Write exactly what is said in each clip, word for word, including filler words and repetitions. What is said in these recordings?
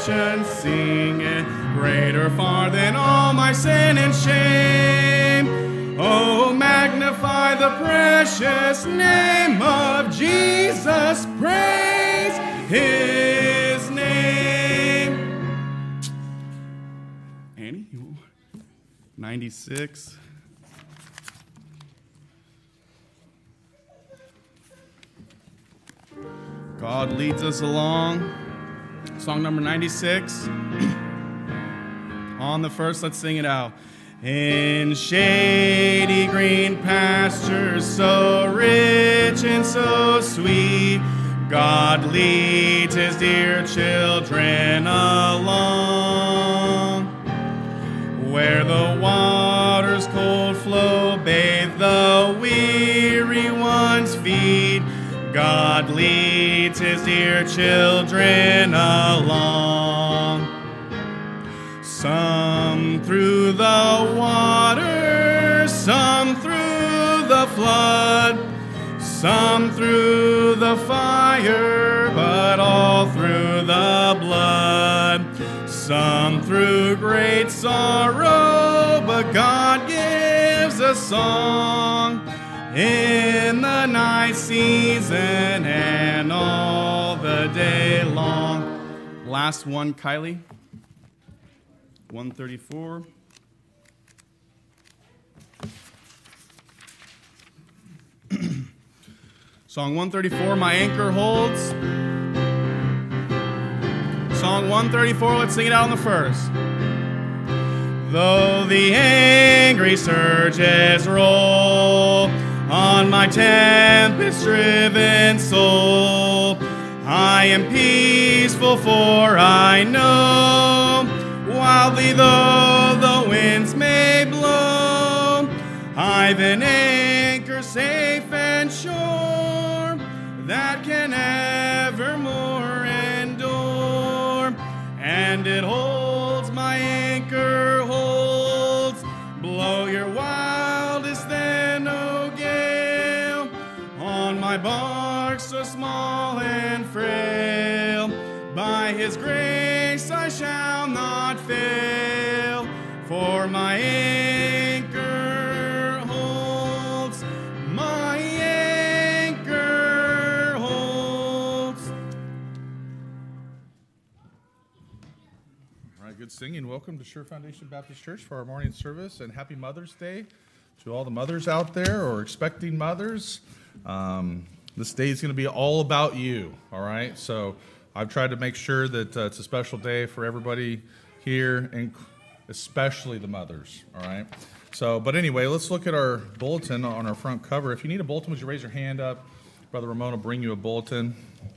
salvation, sing it, greater far than all my sin and shame. Oh, magnify the precious name of Jesus, praise his name. Annie, ninety-six. God leads us along. Song number ninety-six. On the first, let's sing it out. In shady green pastures, so rich and so sweet, God leads his dear children along. Where the waters cold flow, bathe the weary one's feet, God leads his dear children along. Some through the water, some through the flood, some through the fire, but all through the blood. Some through great sorrow, but God gives a song in the night season and all the day long. Last one, Kylie. one thirty-four. Song one thirty-four, My Anchor Holds. Song one thirty-four, let's sing it out on the first. Though the angry surges roll on my tempest-driven soul, I am peaceful, for I know, wildly though the winds may blow, I've an anchor safe and sure that can evermore endure, and it holds, my anchor holds. Blow your wildest then, O gale, on my bark so small and frail. By his grace I shall not fail, for my anchor holds, my anchor holds. All right, good singing. Welcome to Sure Foundation Baptist Church for our morning service, and happy Mother's Day to all the mothers out there or expecting mothers. Um, this day is going to be all about you, all right? So I've tried to make sure that uh, it's a special day for everybody here, and especially the mothers, all right? So, but anyway, let's look at our bulletin on our front cover. If you need a bulletin, would you raise your hand up? Brother Ramon will bring you a bulletin.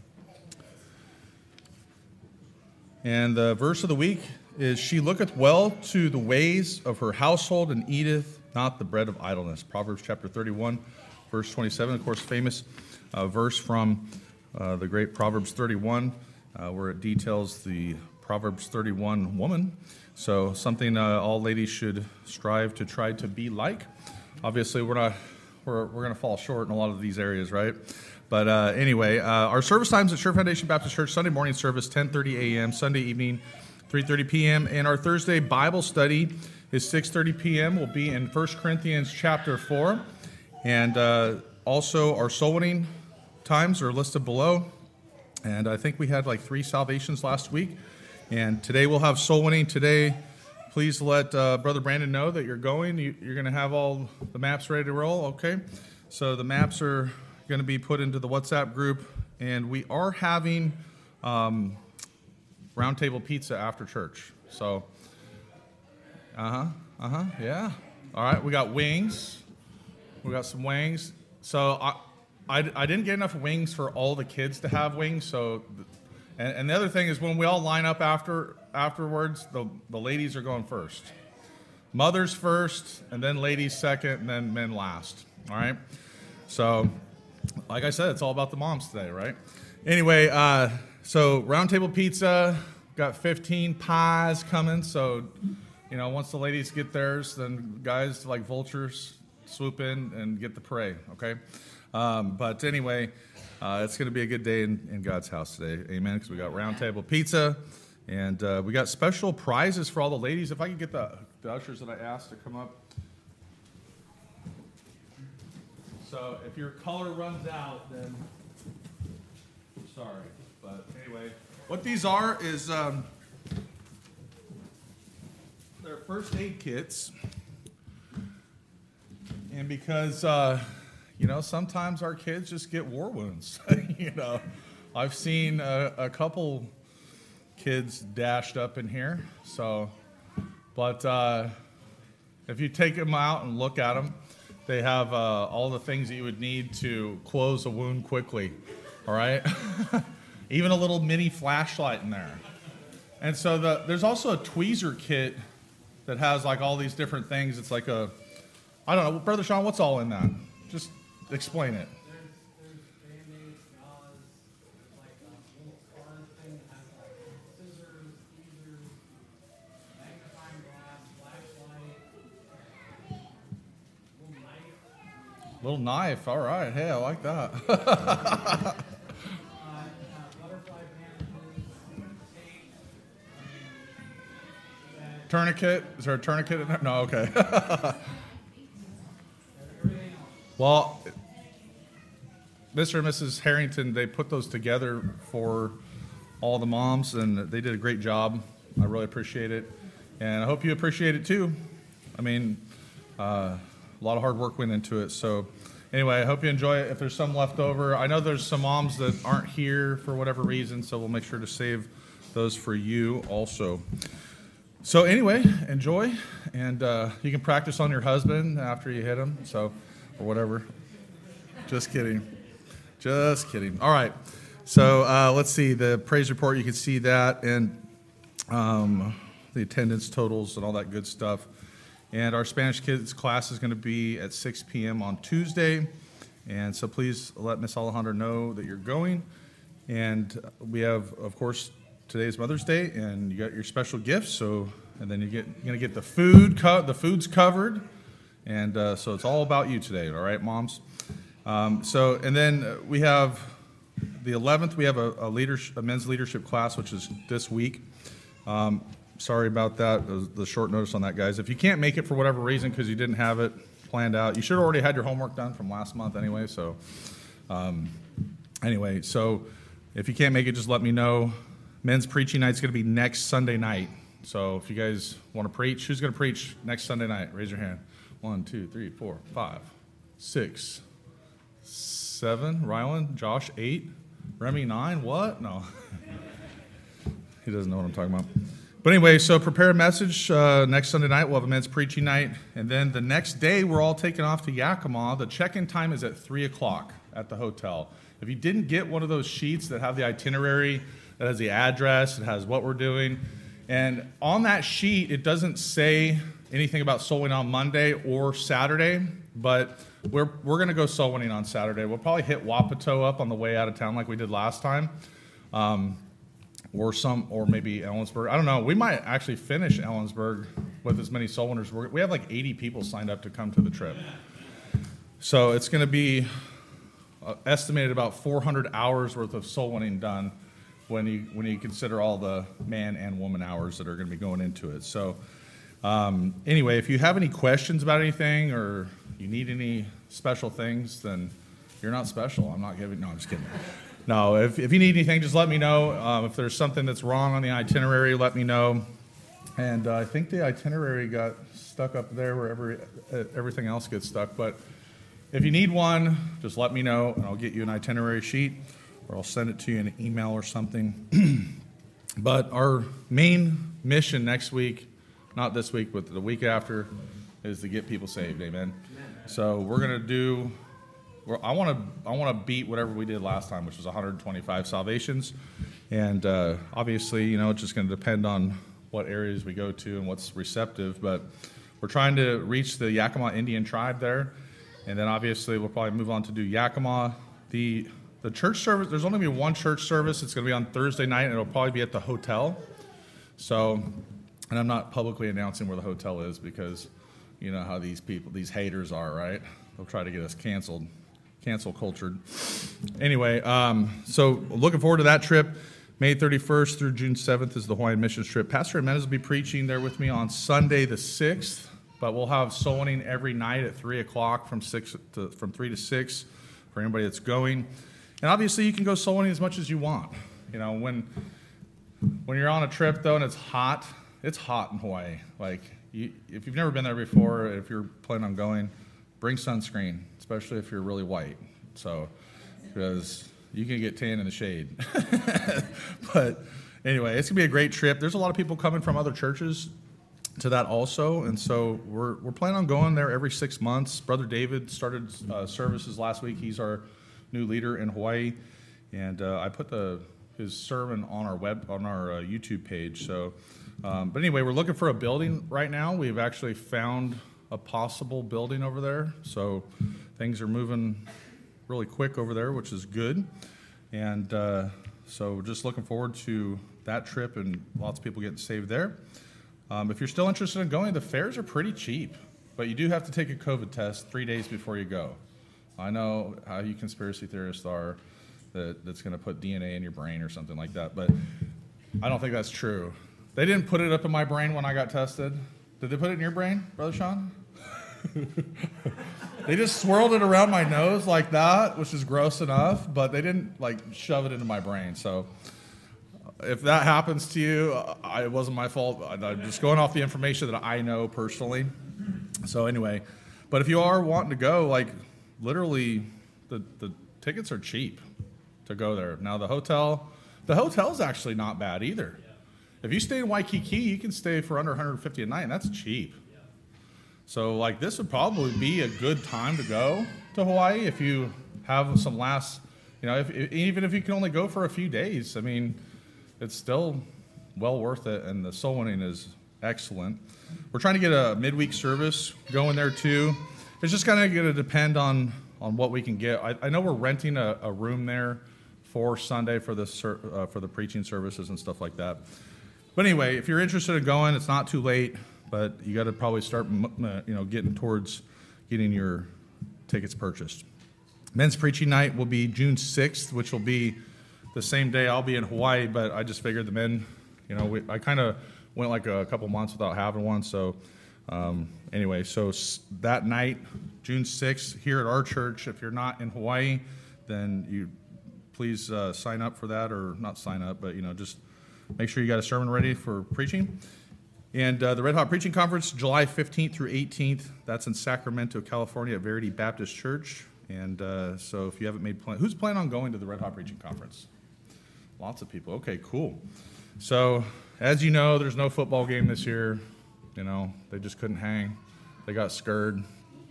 And the verse of the week is, she looketh well to the ways of her household and eateth not the bread of idleness. Proverbs chapter thirty-one, verse twenty-seven, of course, famous uh, verse from uh, the great Proverbs thirty-one, uh, where it details the Proverbs thirty-one woman. So something uh, all ladies should strive to try to be like. Obviously, we're not we're we're going to fall short in a lot of these areas, right? But uh, anyway, uh, our service times at Sure Foundation Baptist Church: Sunday morning service ten thirty a.m., Sunday evening three thirty p.m., and our Thursday Bible study is six thirty p.m. We'll be in First Corinthians chapter four, and uh, also our soul winning times are listed below. And I think we had like three salvations last week. And today we'll have soul winning. Today, please let uh, Brother Brandon know that you're going. You, you're going to have all the maps ready to roll, okay? So the maps are going to be put into the WhatsApp group. And we are having um, round table pizza after church. So, uh-huh, uh-huh, yeah. All right, we got wings. We got some wings. So I, I, I didn't get enough wings for all the kids to have wings, so... And, and the other thing is, when we all line up after afterwards, the, the ladies are going first. Mothers first, and then ladies second, and then men last. All right? So, like I said, it's all about the moms today, right? Anyway, uh, so round table pizza, got fifteen pies coming. So, you know, once the ladies get theirs, then guys like vultures swoop in and get the prey, okay? Um, but anyway... Uh, it's going to be a good day in, in God's house today. Amen. Because we got round table pizza, And uh, we got special prizes for all the ladies. If I could get the, the ushers that I asked to come up. So if your color runs out, then I'm sorry. But anyway, what these are is um, they're first aid kits. And because, uh, you know, sometimes our kids just get war wounds. You know, I've seen a, a couple kids dashed up in here. So, but uh, if you take them out and look at them, they have uh, all the things that you would need to close a wound quickly. All right, even a little mini flashlight in there. And so the, there's also a tweezer kit that has like all these different things. It's like a, I don't know, Brother Sean, what's all in that? Just explain it. There's, there's Band-Aids, gauze, there's like a little card thing that has like scissors, tweezers, magnifying glass, flashlight, little knife. Little knife, all right. Hey, I like that. uh, uh, butterfly bandages, tape, and Tourniquet? Is there a tourniquet in there? No, okay. everything else. Well, Mister and Missus Harrington, they put those together for all the moms, and they did a great job. I really appreciate it. And I hope you appreciate it too. I mean, uh, a lot of hard work went into it. So anyway, I hope you enjoy it. If there's some left over, I know there's some moms that aren't here for whatever reason, so we'll make sure to save those for you also. So anyway, enjoy, and uh, you can practice on your husband after you hit him, so, or whatever. Just kidding. Just kidding. All right. So uh, let's see the praise report. You can see that, and um, the attendance totals and all that good stuff. And our Spanish kids class is going to be at six p.m. on Tuesday. And so please let Miss Alejandra know that you're going. And we have, of course, today's Mother's Day, and you got your special gifts. So, and then you get you're gonna get the food. Co- the food's covered, and uh, so it's all about you today. All right, moms. Um, so, and then we have the eleventh. We have a, a leadership, a men's leadership class, which is this week. Um, sorry about that. The, the short notice on that, guys. If you can't make it for whatever reason because you didn't have it planned out, you should have already had your homework done from last month anyway. So, um, anyway, so if you can't make it, just let me know. Men's preaching night's going to be next Sunday night. So if you guys want to preach, who's going to preach next Sunday night? Raise your hand. One, two, three, four, five, six, seven. Rylan, Josh, eight. Remy, nine. What? No. He doesn't know what I'm talking about. But anyway, so prepare a message. Uh, next Sunday night, we'll have a men's preaching night. And then the next day, we're all taking off to Yakima. The check-in time is at three o'clock at the hotel. If you didn't get one of those sheets that have the itinerary, that has the address, it has what we're doing. And on that sheet, it doesn't say anything about soul winning on Monday or Saturday, but we're we're going to go soul winning on Saturday. We'll probably hit Wapato up on the way out of town like we did last time, um, or some, or maybe Ellensburg. I don't know. We might actually finish Ellensburg with as many soul winners. We're, we have like eighty people signed up to come to the trip. So it's going to be uh, estimated about four hundred hours worth of soul winning done when you when you consider all the man and woman hours that are going to be going into it. So um, anyway, if you have any questions about anything or you need any special things, then you're not special. I'm not giving, no, I'm just kidding. No, if, if you need anything, just let me know. Um, if there's something that's wrong on the itinerary, let me know. And uh, I think the itinerary got stuck up there where every, uh, everything else gets stuck. But if you need one, just let me know, and I'll get you an itinerary sheet, or I'll send it to you in an email or something. But our main mission next week, not this week, but the week after, is to get people saved. Amen. So we're gonna do. We're, I want to. I want to beat whatever we did last time, which was one hundred twenty-five salvations. And uh, obviously, you know, it's just going to depend on what areas we go to and what's receptive. But we're trying to reach the Yakima Indian tribe there, and then obviously we'll probably move on to do Yakima. The The church service, there's only going to be one church service. It's going to be on Thursday night, and it'll probably be at the hotel. So, and I'm not publicly announcing where the hotel is because you know how these people, these haters are, right? They'll try to get us canceled, cancel cultured. Anyway, um, so looking forward to that trip. May thirty-first through June seventh is the Hawaiian Missions Trip. Pastor Jimenez will be preaching there with me on Sunday the sixth, but we'll have soul winning every night at three o'clock from six to, from three to six for anybody that's going. And obviously you can go soul winning as much as you want. You know, when when you're on a trip, though, and it's hot, it's hot in Hawaii. Like, you, if you've never been there before, if you're planning on going, bring sunscreen, especially if you're really white. So, because you can get tan in the shade. But anyway, it's going to be a great trip. There's a lot of people coming from other churches to that also, and so we're we're planning on going there every six months. Brother David started uh, services last week. He's our new leader in Hawaii, and uh, I put the his sermon on our web on our uh, YouTube page. So, um, but anyway, we're looking for a building right now. We've actually found a possible building over there, so things are moving really quick over there, which is good. And uh, so we're just looking forward to that trip and lots of people getting saved there. Um, if you're still interested in going, the fares are pretty cheap, but you do have to take a COVID test three days before you go. I know how you conspiracy theorists are, that that's going to put D N A in your brain or something like that, but I don't think that's true. They didn't put it up in my brain when I got tested. Did they put it in your brain, Brother Sean? They just swirled it around my nose like that, which is gross enough, but they didn't like shove it into my brain. So if that happens to you, I, it wasn't my fault. I'm just going off the information that I know personally. So anyway, but if you are wanting to go, like literally the, the tickets are cheap to go there. Now the hotel, the hotel's actually not bad either. If you stay in Waikiki, you can stay for under one hundred fifty dollars a night, and that's cheap. So like this would probably be a good time to go to Hawaii if you have some last, you know, if, even if you can only go for a few days. I mean, it's still well worth it, and the soul winning is excellent. We're trying to get a midweek service going there too. It's just kind of going to depend on, on what we can get. I, I know we're renting a, a room there for Sunday for the uh, for the preaching services and stuff like that. But anyway, if you're interested in going, it's not too late, but you got to probably start, uh, you know, getting towards getting your tickets purchased. Men's preaching night will be June sixth, which will be the same day I'll be in Hawaii, but I just figured the men, you know, we, I kind of went like a couple months without having one. So um, anyway, so s- that night, June sixth, here at our church, if you're not in Hawaii, then you please uh, sign up for that, or not sign up, but, you know, just make sure you got a sermon ready for preaching. And uh, the Red Hot Preaching Conference, July fifteenth through eighteenth, that's in Sacramento, California at Verity Baptist Church. And uh, so if you haven't made plan, who's planning on going to the Red Hot Preaching Conference? Lots of people. Okay, cool. So as you know, there's no football game this year. You know, they just couldn't hang. They got scared.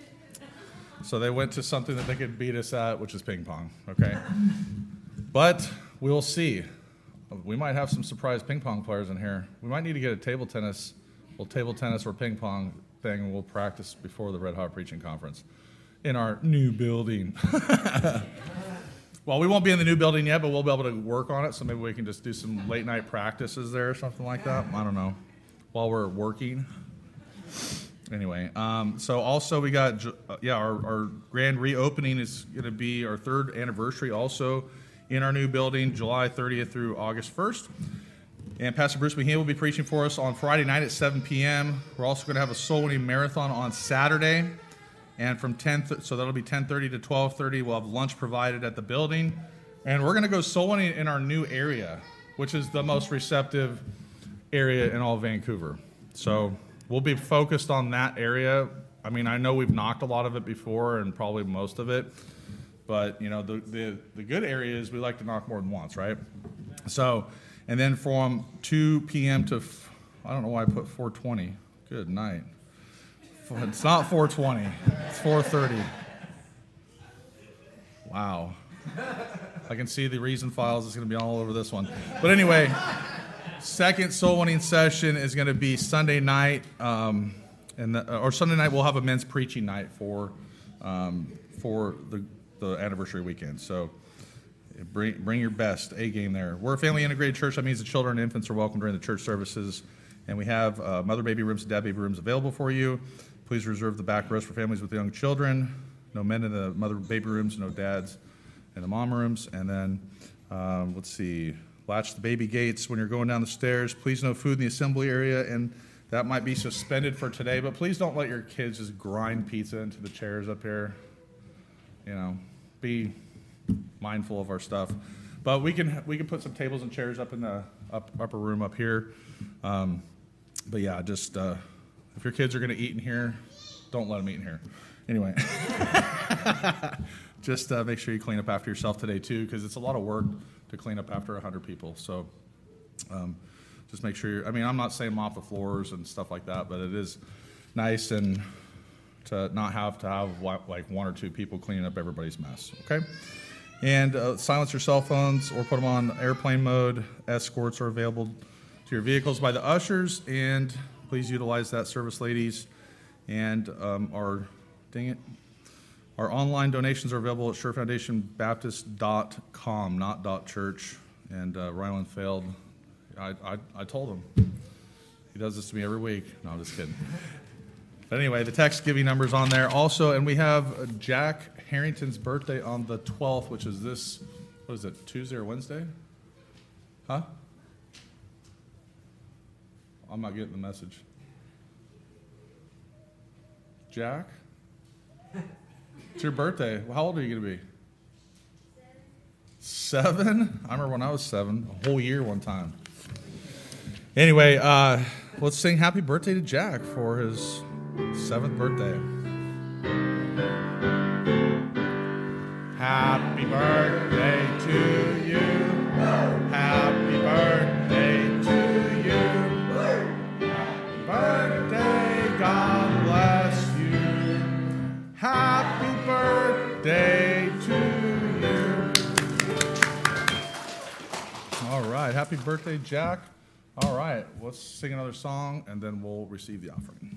So they went to something that they could beat us at, which is ping pong. Okay. But we'll see. We might have some surprise ping pong players in here. We might need to get a table tennis, well, table tennis or ping pong thing, and we'll practice before the Red Hot Preaching Conference in our new building. Well, we won't be in the new building yet, but we'll be able to work on it, so maybe we can just do some late night practices there or something like that. I don't know, while we're working. Anyway, um, so also we got, uh, yeah, our, our grand reopening is going to be our third anniversary also in our new building, July thirtieth through August first. And Pastor Bruce Mahia will be preaching for us on Friday night at seven p.m. We're also going to have a soul winning marathon on Saturday. And from ten, th- so that'll be ten thirty to twelve thirty. We'll have lunch provided at the building. And we're going to go soul winning in our new area, which is the most receptive area in all of Vancouver. So we'll be focused on that area. I mean, I know we've knocked a lot of it before, and probably most of it. But, you know, the, the, the good areas we like to knock more than once, right? So, and then from two p.m. to, f- I don't know why I put four twenty. Good night. It's not four twenty. It's four thirty. Wow. I can see the reason files is going to be all over this one. But anyway, second soul winning session is going to be Sunday night. Um, and the, or Sunday night we'll have a men's preaching night for um, for the the anniversary weekend. So bring bring your best A game there. We're a family integrated church. That means the children and infants are welcome during the church services. And we have uh, mother baby rooms and dad baby rooms available for you. Please reserve the back rows for families with young children. No men in the mother baby rooms, no dads in the mom rooms. And then, um, let's see, latch the baby gates when you're going down the stairs. Please no food in the assembly area, and that might be suspended for today, but please don't let your kids just grind pizza into the chairs up here. You know, be mindful of our stuff. But we can we can put some tables and chairs up in the up, upper room up here. Um, but yeah, just uh, if your kids are going to eat in here, don't let them eat in here. Anyway, just uh, make sure you clean up after yourself today too, because it's a lot of work to clean up after one hundred people. So um, just make sure you're, I mean, I'm not saying mop the floors and stuff like that, but it is nice and to not have to have like one or two people cleaning up everybody's mess, okay? And uh, silence your cell phones or put them on airplane mode. Escorts are available to your vehicles by the ushers, and please utilize that, service ladies. And um, our, dang it, our online donations are available at sure foundation baptist dot com, not dot .church. And uh, Ryland failed. I, I, I told him. He does this to me every week. No, I'm just kidding. But anyway, the text giving number's on there. Also, and we have Jack Harrington's birthday on the twelfth, which is this, what is it, Tuesday or Wednesday? Huh? I'm not getting the message. Jack? It's your birthday. How old are you going to be? Seven? I remember when I was seven, a whole year one time. Anyway, uh, let's sing happy birthday to Jack for his seventh birthday. Happy birthday to you. Happy birthday to you. Happy birthday, God bless you. Happy birthday to you. All right, happy birthday, Jack. All right, let's sing another song, and then we'll receive the offering.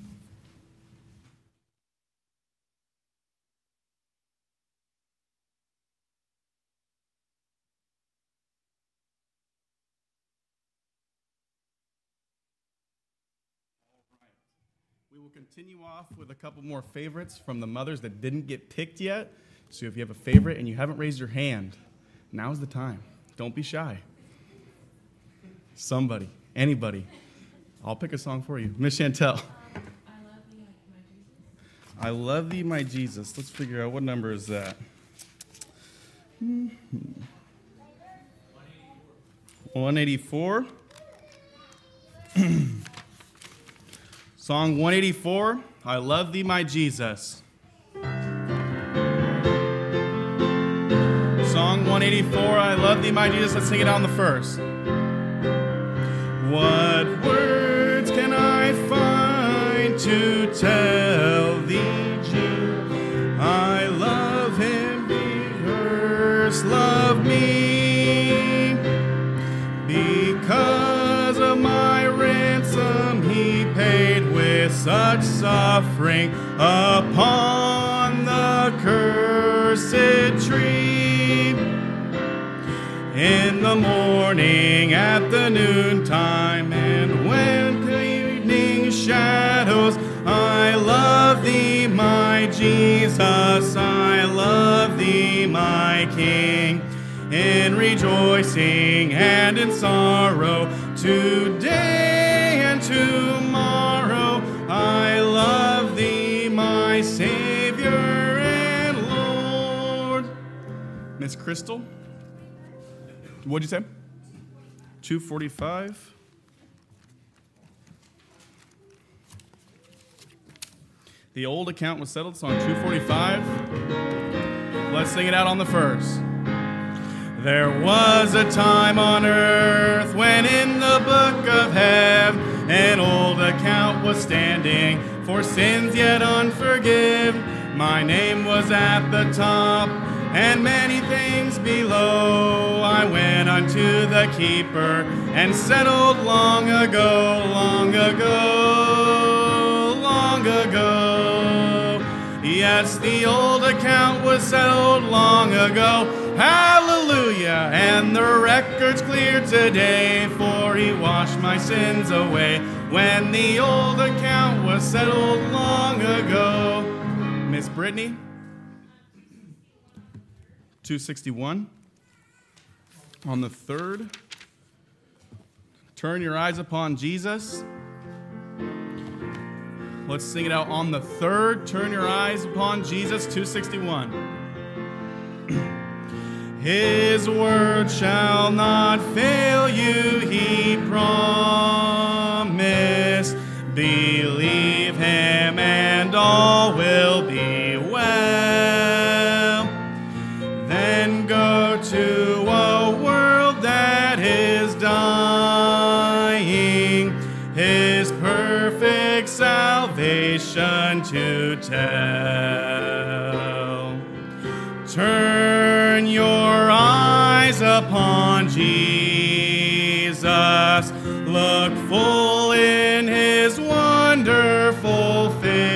We will continue off with a couple more favorites from the mothers that didn't get picked yet. So if you have a favorite and you haven't raised your hand, now's the time. Don't be shy. Somebody, anybody. I'll pick a song for you. Miss Chantel. Um, I love thee, my Jesus. I love thee, my Jesus. Let's figure out what number is that. one eighty-four. Song one eighty-four, I love thee, my Jesus. Song one eighty-four, I love thee, my Jesus. Let's sing it on the first. What words can I find to tell thee, Jesus? I love him because love me. Because of my ransom he paid with such suffering upon the cursed tree. In the morning, at the noontime, and when the evening shadows, I love thee, my Jesus, I love thee, my King. In rejoicing and in sorrow, today and tomorrow, I love thee, my Savior and Lord. Miss Crystal, what'd you say? two forty-five. The old account was settled, song two forty-five. Let's sing it out on the first. There was a time on earth when in the book of heaven an old account was standing for sins yet unforgiven. My name was at the top and many things below. I went unto the keeper and settled long ago, long ago, long ago. Yes, the old account was settled long ago. Hallelujah, and the record's clear today, for he washed my sins away when the old account was settled long ago. Miss Brittany, two sixty-one on the third. Turn your eyes upon Jesus. Let's sing it out on the third. Turn your eyes upon Jesus, two sixty-one. His word shall not fail you, he promised. Believe him and all will be well. Then go to a world that is dying, his perfect salvation to tell. Turn your eyes upon Jesus, look full in his wonderful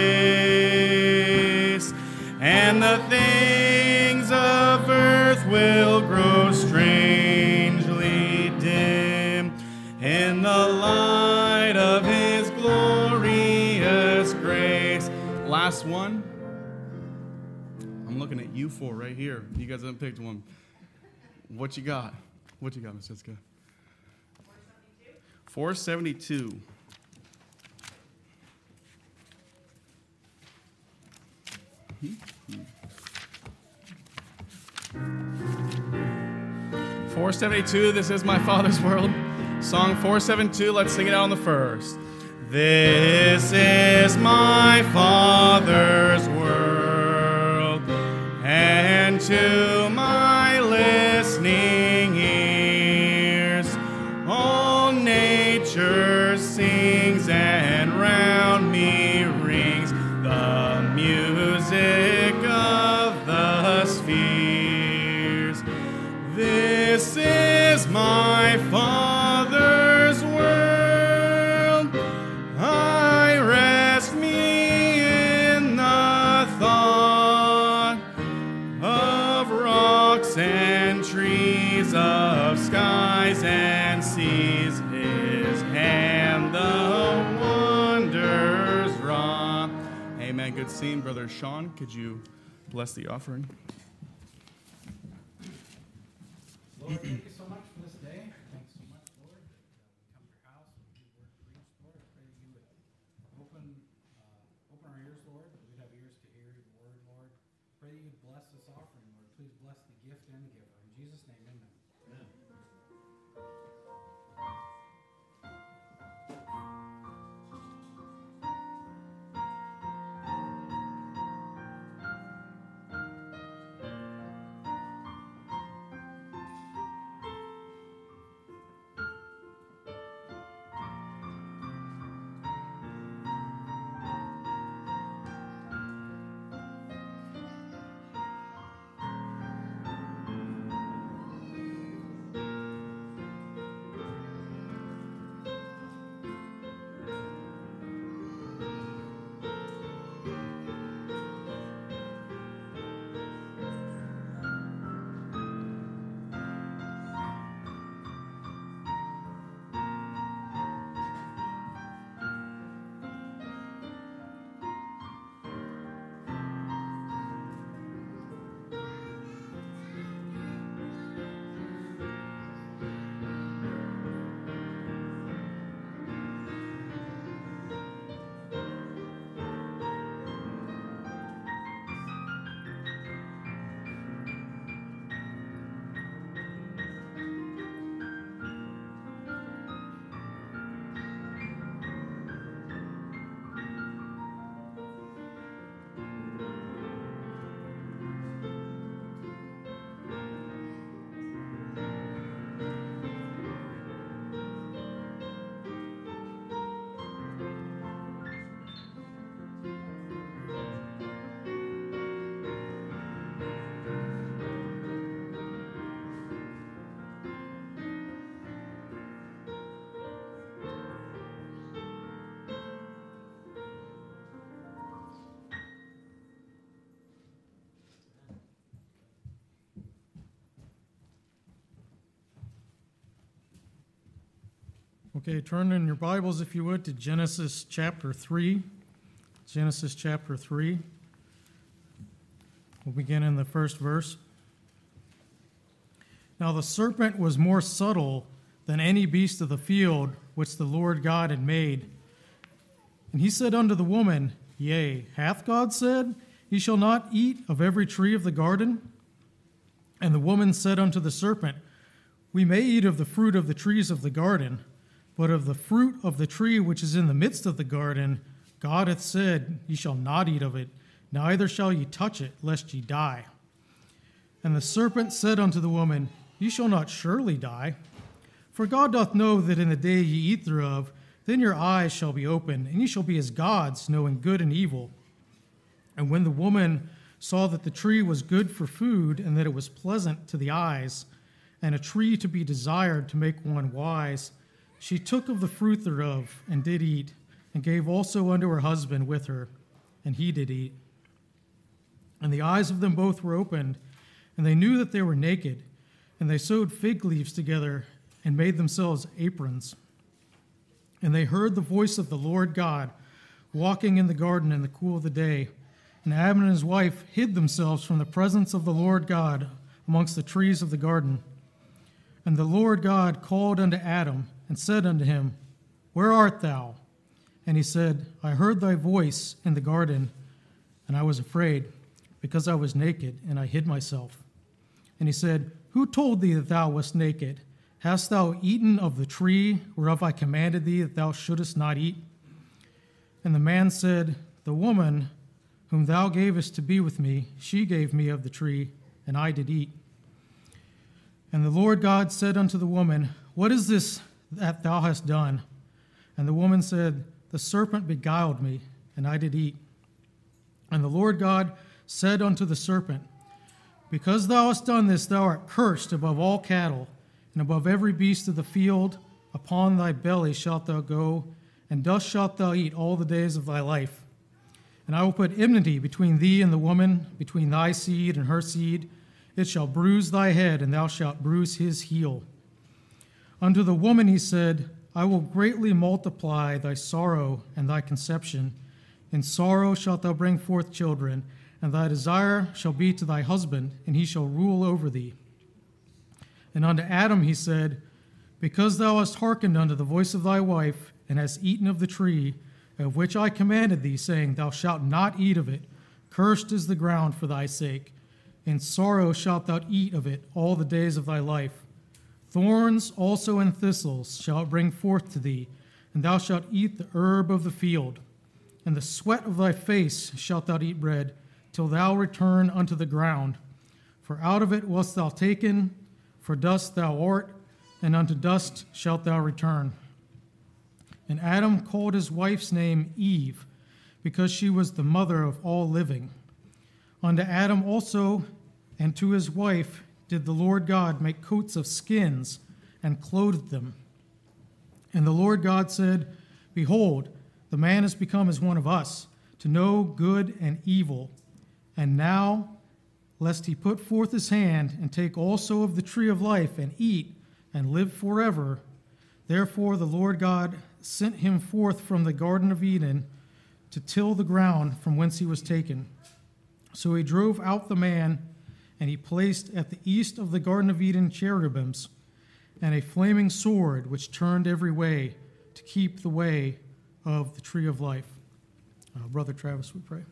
face, and the things of earth will grow strangely dim in the light of his glorious grace. Last one. I'm looking at you four right here. You guys haven't picked one. What you got? What you got, Miss Jessica? four seventy-two. four seventy-two, This is My Father's World. Song four seventy-two, let's sing it out on the first. This is my Father's world, and to my listening ears, all nature sings and round me rings the music of the spheres. This is my Father's world. I rest me in the thought of rocks and trees, of skies and seas. His hand the wonders wrought. Amen. Good scene, Brother Sean. Could you bless the offering? Lord, thank you so much for this day. Thanks so much, Lord, that uh, we come to your house and hear word preached, Lord. I pray that you would open, uh, open our ears, Lord, that we'd have ears to hear your word, Lord. Pray that you'd bless this offering, Lord. Please bless the gift and the giver. In Jesus' name, amen. Amen. Okay, turn in your Bibles, if you would, to Genesis chapter three. Genesis chapter three. We'll begin in the first verse. Now the serpent was more subtle than any beast of the field which the Lord God had made. And he said unto the woman, Yea, hath God said, Ye shall not eat of every tree of the garden? And the woman said unto the serpent, We may eat of the fruit of the trees of the garden, but of the fruit of the tree which is in the midst of the garden, God hath said, Ye shall not eat of it, neither shall ye touch it, lest ye die. And the serpent said unto the woman, Ye shall not surely die. For God doth know that in the day ye eat thereof, then your eyes shall be opened, and ye shall be as gods, knowing good and evil. And when the woman saw that the tree was good for food, and that it was pleasant to the eyes, and a tree to be desired to make one wise, she took of the fruit thereof, and did eat, and gave also unto her husband with her, and he did eat. And the eyes of them both were opened, and they knew that they were naked, and they sewed fig leaves together, and made themselves aprons. And they heard the voice of the Lord God walking in the garden in the cool of the day. And Adam and his wife hid themselves from the presence of the Lord God amongst the trees of the garden. And the Lord God called unto Adam and said unto him, Where art thou? And he said, I heard thy voice in the garden, and I was afraid, because I was naked, and I hid myself. And he said, Who told thee that thou wast naked? Hast thou eaten of the tree whereof I commanded thee that thou shouldest not eat? And the man said, The woman whom thou gavest to be with me, she gave me of the tree, and I did eat. And the Lord God said unto the woman, What is this that thou hast done? And the woman said, The serpent beguiled me, and I did eat. And the Lord God said unto the serpent, Because thou hast done this, thou art cursed above all cattle, and above every beast of the field. Upon thy belly shalt thou go, and dust shalt thou eat all the days of thy life. And I will put enmity between thee and the woman, between thy seed and her seed. It shall bruise thy head, and thou shalt bruise his heel. Unto the woman he said, I will greatly multiply thy sorrow and thy conception. In sorrow shalt thou bring forth children, and thy desire shall be to thy husband, and he shall rule over thee. And unto Adam he said, Because thou hast hearkened unto the voice of thy wife, and hast eaten of the tree, of which I commanded thee, saying, Thou shalt not eat of it, cursed is the ground for thy sake. In sorrow shalt thou eat of it all the days of thy life. Thorns also and thistles shall it bring forth to thee, and thou shalt eat the herb of the field. And the sweat of thy face shalt thou eat bread, till thou return unto the ground. For out of it wast thou taken, for dust thou art, and unto dust shalt thou return. And Adam called his wife's name Eve, because she was the mother of all living. Unto Adam also and to his wife did the Lord God make coats of skins, and clothed them. And the Lord God said, Behold, the man is become as one of us, to know good and evil. And now, lest he put forth his hand, and take also of the tree of life, and eat, and live forever. Therefore the Lord God sent him forth from the Garden of Eden to till the ground from whence he was taken. So he drove out the man, and he placed at the east of the Garden of Eden cherubims, and a flaming sword which turned every way, to keep the way of the tree of life. Uh, Brother Travis, we pray.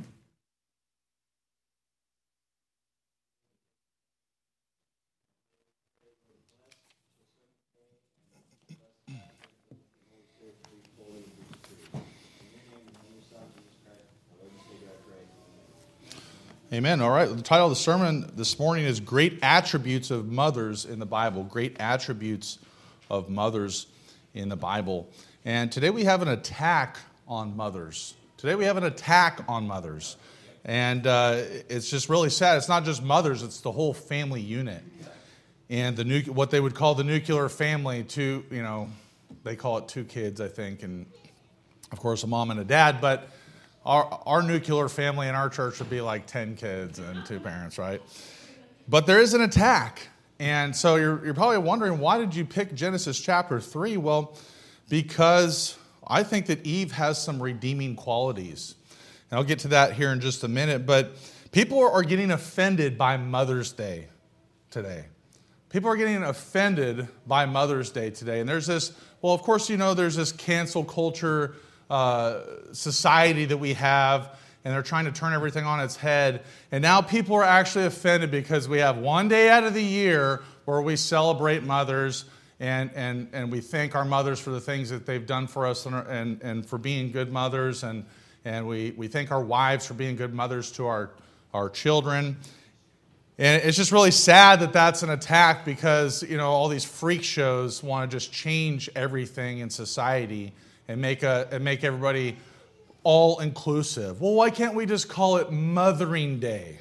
Amen. All right. The title of the sermon this morning is Great Attributes of Mothers in the Bible. Great Attributes of Mothers in the Bible. And today we have an attack on mothers. Today we have an attack on mothers. And uh, it's just really sad. It's not just mothers, it's the whole family unit. And the nu- what they would call the nuclear family, two, you know, they call it two kids, I think, and of course a mom and a dad, but Our, our nuclear family in our church would be like ten kids and two parents, right? But there is an attack. And so you're, you're probably wondering, why did you pick Genesis chapter three? Well, because I think that Eve has some redeeming qualities. And I'll get to that here in just a minute. But people are getting offended by Mother's Day today. People are getting offended by Mother's Day today. And there's this, well, of course, you know, there's this cancel culture uh, society that we have, and they're trying to turn everything on its head. And now people are actually offended because we have one day out of the year where we celebrate mothers, and and and we thank our mothers for the things that they've done for us, and and, and for being good mothers, and and we, we thank our wives for being good mothers to our, our children. And it's just really sad that that's an attack, because, you know, all these freak shows want to just change everything in society and make a and make everybody all inclusive. Well, why can't we just call it Mothering Day?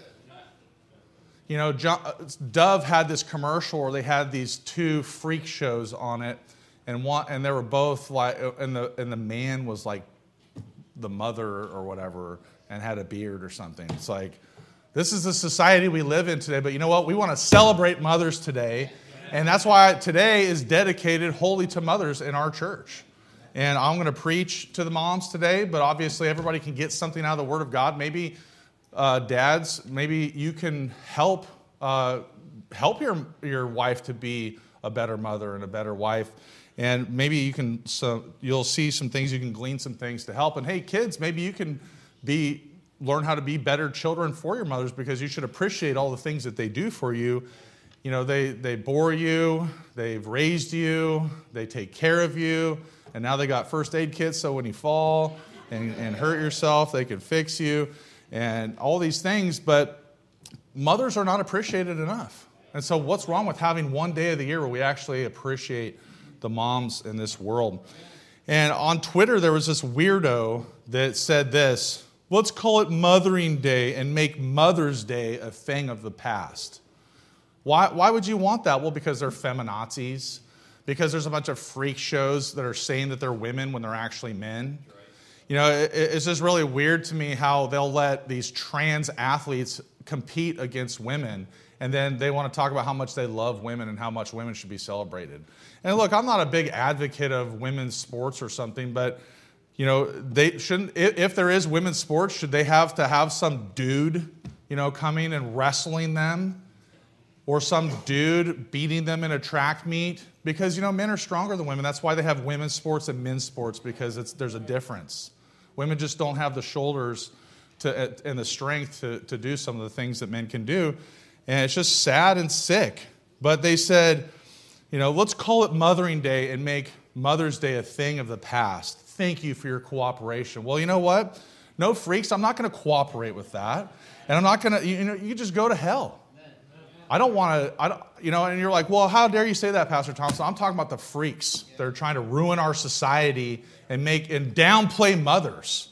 You know, John, Dove had this commercial where they had these two freak shows on it, and one, and they were both like, and the and the man was like the mother or whatever, and had a beard or something. It's like, this is the society we live in today. But you know what? We want to celebrate mothers today, and that's why today is dedicated wholly to mothers in our church. And I'm going to preach to the moms today, but obviously everybody can get something out of the Word of God. Maybe uh, dads, maybe you can help uh, help your your wife to be a better mother and a better wife. And maybe you can, so you'll see some things, you can glean some things to help. And hey, kids, maybe you can be learn how to be better children for your mothers, because you should appreciate all the things that they do for you. You know, they they bore you, they've raised you, they take care of you. And now they got first aid kits, so when you fall and, and hurt yourself, they can fix you, and all these things. But mothers are not appreciated enough. And so what's wrong with having one day of the year where we actually appreciate the moms in this world? And on Twitter, there was this weirdo that said this: let's call it Mothering Day and make Mother's Day a thing of the past. Why, why would you want that? Well, because they're feminazis. Because there's a bunch of freak shows that are saying that they're women when they're actually men. Right. You know, it, it's just really weird to me how they'll let these trans athletes compete against women, and then they want to talk about how much they love women and how much women should be celebrated. And look, I'm not a big advocate of women's sports or something, but you know, they shouldn't. If there is women's sports, should they have to have some dude, you know, coming and wrestling them? Or some dude beating them in a track meet? Because, you know, men are stronger than women. That's why they have women's sports and men's sports, because it's, there's a difference. Women just don't have the shoulders to, and the strength to, to do some of the things that men can do. And it's just sad and sick. But they said, you know, let's call it Mothering Day and make Mother's Day a thing of the past. Thank you for your cooperation. Well, you know what? No freaks. I'm not going to cooperate with that. And I'm not going to, you know, you just go to hell. I don't want to, I don't, you know, and you're like, well, how dare you say that, Pastor Thompson? I'm talking about the freaks that are trying to ruin our society and make and downplay mothers.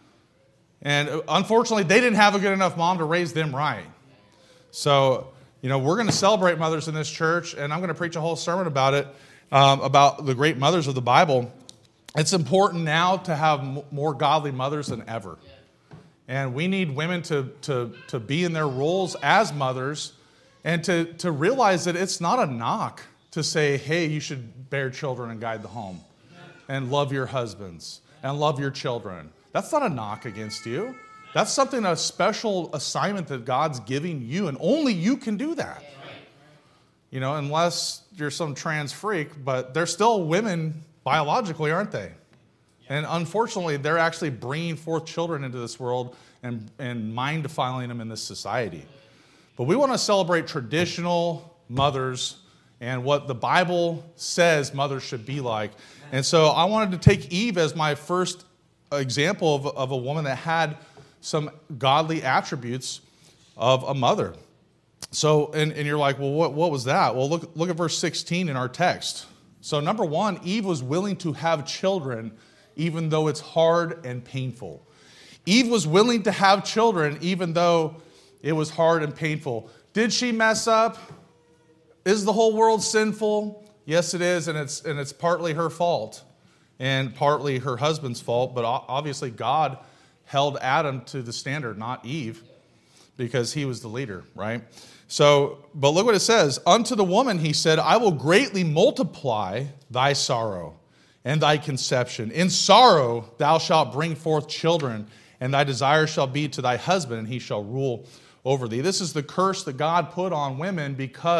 And unfortunately, they didn't have a good enough mom to raise them right. So, you know, we're going to celebrate mothers in this church, and I'm going to preach a whole sermon about it, um, about the great mothers of the Bible. It's important now to have more godly mothers than ever. And we need women to, to, to be in their roles as mothers, and to, to realize that it's not a knock to say, hey, you should bear children and guide the home and love your husbands and love your children. That's not a knock against you. That's something, a special assignment that God's giving you, and only you can do that. You know, unless you're some trans freak, but they're still women biologically, aren't they? And unfortunately, they're actually bringing forth children into this world and, and mind defiling them in this society. But we want to celebrate traditional mothers and what the Bible says mothers should be like. And so I wanted to take Eve as my first example of, of a woman that had some godly attributes of a mother. So, and, and you're like, well, what, what was that? Well, look, look at verse sixteen in our text. So number one, Eve was willing to have children even though it's hard and painful. Eve was willing to have children even though it was hard and painful. Did she mess up? Is the whole world sinful? Yes, it is, and it's and it's partly her fault and partly her husband's fault, but obviously God held Adam to the standard, not Eve, because he was the leader, right? So, but look what it says. Unto the woman he said, I will greatly multiply thy sorrow and thy conception. In sorrow thou shalt bring forth children, and thy desire shall be to thy husband, and he shall rule over thee. This is the curse that God put on women because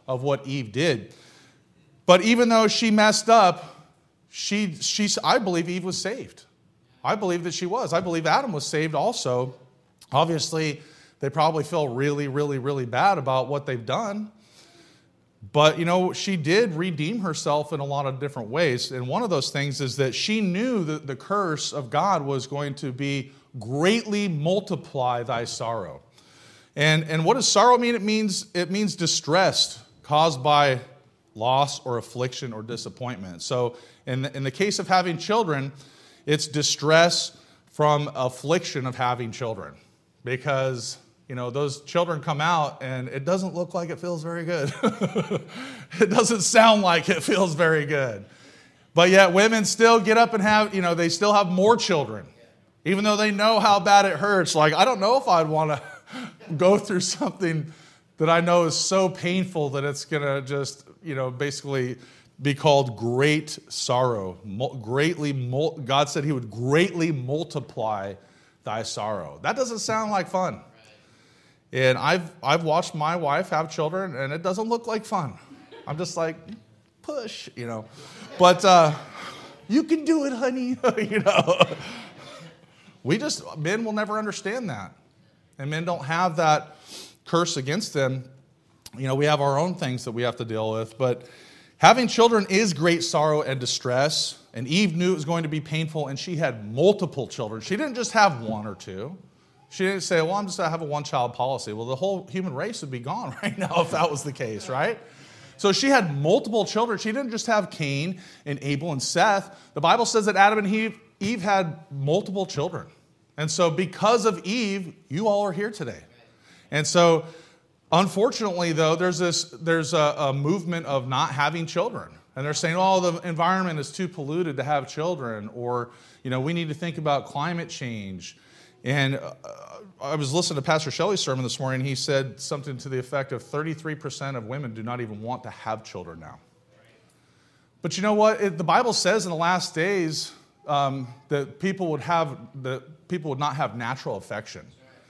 of what Eve did. But even though she messed up, she, she, I believe Eve was saved. I believe that she was. I believe Adam was saved also. Obviously, they probably feel really, really, really bad about what they've done. But, you know, she did redeem herself in a lot of different ways. And one of those things is that she knew that the curse of God was going to be greatly multiply thy sorrow. And, and what does sorrow mean? It means, it means distress caused by loss or affliction or disappointment. So in the, in the case of having children, it's distress from affliction of having children. Because, you know, those children come out and it doesn't look like it feels very good. It doesn't sound like it feels very good. But yet women still get up and have, you know, they still have more children. Even though they know how bad it hurts. Like, I don't know if I'd want to go through something that I know is so painful that it's going to just, you know, basically be called great sorrow. Greatly, God said he would greatly multiply thy sorrow. That doesn't sound like fun. And I've I've watched my wife have children, and it doesn't look like fun. I'm just like, push, you know. But uh, you can do it, honey, you know. We just, men will never understand that. And men don't have that curse against them. You know, we have our own things that we have to deal with. But having children is great sorrow and distress. And Eve knew it was going to be painful, and she had multiple children. She didn't just have one or two. She didn't say, well, I'm just going to have a one-child policy. Well, the whole human race would be gone right now if that was the case, right? So she had multiple children. She didn't just have Cain and Abel and Seth. The Bible says that Adam and Eve, Eve had multiple children. And so because of Eve, you all are here today. And so unfortunately, though, there's this there's a, a movement of not having children. And they're saying, oh, the environment is too polluted to have children. Or, you know, we need to think about climate change. And uh, I was listening to Pastor Shelley's sermon this morning. He said something to the effect of thirty-three percent of women do not even want to have children now. But you know what? It, the Bible says in the last days um, that people would have that people would not have natural affection.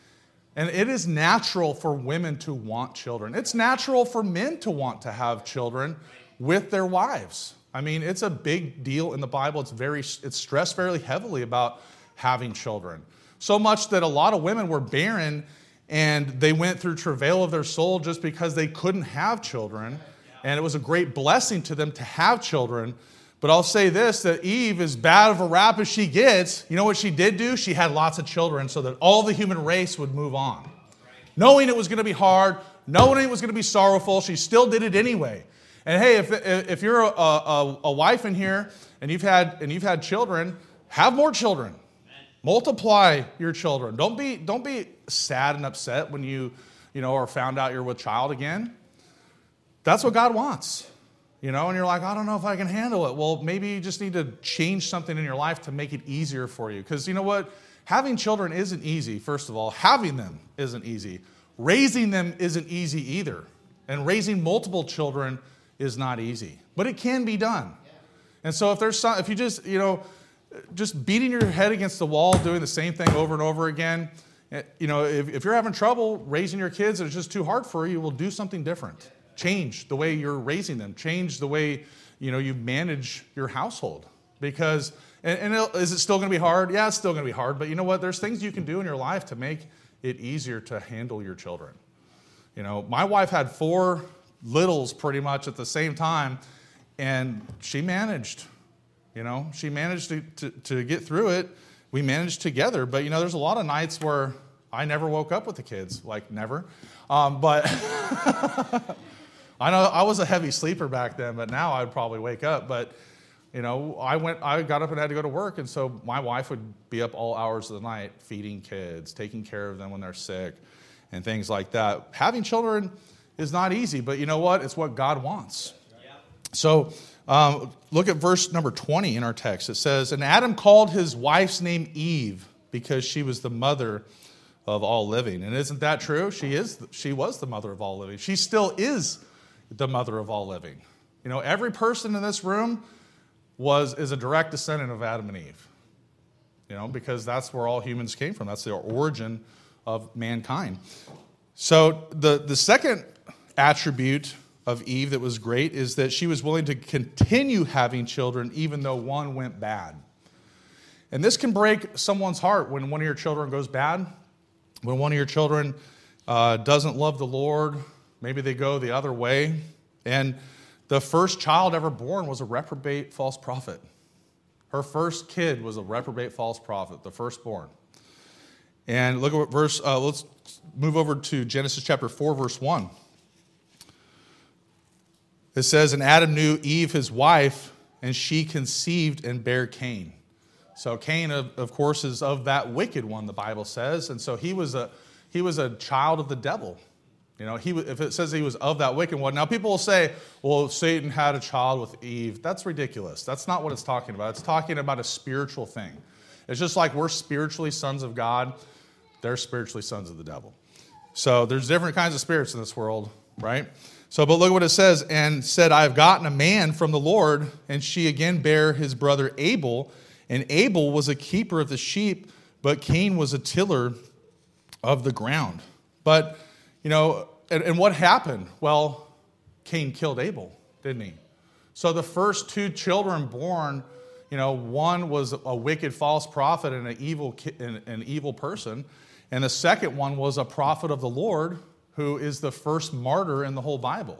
And it is natural for women to want children. It's natural for men to want to have children with their wives. I mean, it's a big deal in the Bible. It's very it's stressed very heavily about having children. So much that a lot of women were barren and they went through travail of their soul just because they couldn't have children. And it was a great blessing to them to have children. But I'll say this, that Eve, as bad of a rap as she gets, you know what she did do? She had lots of children so that all the human race would move on. Knowing it was going to be hard, knowing it was going to be sorrowful, she still did it anyway. And hey, if if you're a, a, a wife in here and you've had and you've had children, have more children. Multiply your children. Don't be don't be sad and upset when you, you know, are found out you're with child again. That's what God wants. You know, and you're like, I don't know if I can handle it. Well, maybe you just need to change something in your life to make it easier for you. Because you know what? Having children isn't easy, first of all. Having them isn't easy. Raising them isn't easy either. And raising multiple children is not easy. But it can be done. And so if there's some, if you just, you know, just beating your head against the wall, doing the same thing over and over again, you know, if, if you're having trouble raising your kids and it's just too hard for you, well, do something different. Change the way you're raising them. Change the way, you know, you manage your household. Because, and, and is it still going to be hard? Yeah, it's still going to be hard. But you know what? There's things you can do in your life to make it easier to handle your children. You know, my wife had four littles pretty much at the same time, and she managed. You know, she managed to, to, to get through it. We managed together. But, you know, there's a lot of nights where I never woke up with the kids. Like, never. Um, but... I know I was a heavy sleeper back then, but now I'd probably wake up. But, you know, I went, I got up and had to go to work, and so my wife would be up all hours of the night feeding kids, taking care of them when they're sick, and things like that. Having children is not easy, but you know what? It's what God wants. Yeah. So um, look at verse number twenty in our text. It says, and Adam called his wife's name Eve because she was the mother of all living. And isn't that true? She is. She was the mother of all living. She still is the mother of all living. You know, every person in this room was is a direct descendant of Adam and Eve. You know, because that's where all humans came from. That's the origin of mankind. So the, the second attribute of Eve that was great is that she was willing to continue having children even though one went bad. And this can break someone's heart when one of your children goes bad, when one of your children uh, doesn't love the Lord, maybe they go the other way. And the first child ever born was a reprobate false prophet. Her first kid was a reprobate false prophet, the firstborn. And look at what verse, uh, let's move over to Genesis chapter four, verse one. It says, and Adam knew Eve, his wife, and she conceived and bare Cain. So Cain, of, of course, is of that wicked one, the Bible says. And so he was a he was a child of the devil. You know, he if it says he was of that wicked one. Now, people will say, well, Satan had a child with Eve. That's ridiculous. That's not what it's talking about. It's talking about a spiritual thing. It's just like we're spiritually sons of God. They're spiritually sons of the devil. So there's different kinds of spirits in this world, right? So, but look at what it says. And said, I have gotten a man from the Lord. And she again bare his brother Abel. And Abel was a keeper of the sheep, but Cain was a tiller of the ground. But, you know, and, and what happened? Well, Cain killed Abel, didn't he? So the first two children born, you know, one was a wicked false prophet and an evil, an, an evil person. And the second one was a prophet of the Lord, who is the first martyr in the whole Bible.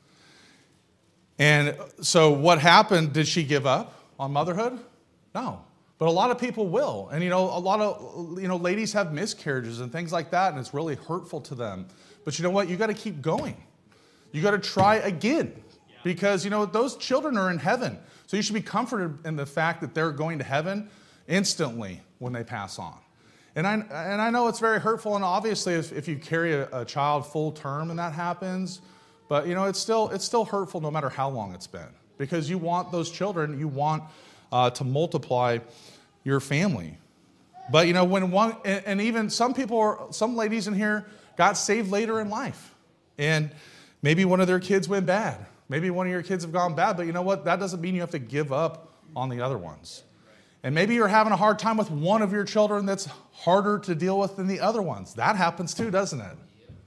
And so what happened? Did she give up on motherhood? No. But a lot of people will. And, you know, a lot of, you know, ladies have miscarriages and things like that, and it's really hurtful to them. But you know what? You got to keep going. You got to try again. Because, you know, those children are in heaven. So you should be comforted in the fact that they're going to heaven instantly when they pass on. And I and I know it's very hurtful, and obviously if, if you carry a, a child full term and that happens, but, you know, it's still it's still hurtful no matter how long it's been. Because you want those children, you want uh, to multiply your family. But, you know, when one, and, and even some people, are, some ladies in here got saved later in life. And maybe one of their kids went bad. Maybe one of your kids have gone bad, but you know what? That doesn't mean you have to give up on the other ones. And maybe you're having a hard time with one of your children that's harder to deal with than the other ones. That happens too, doesn't it?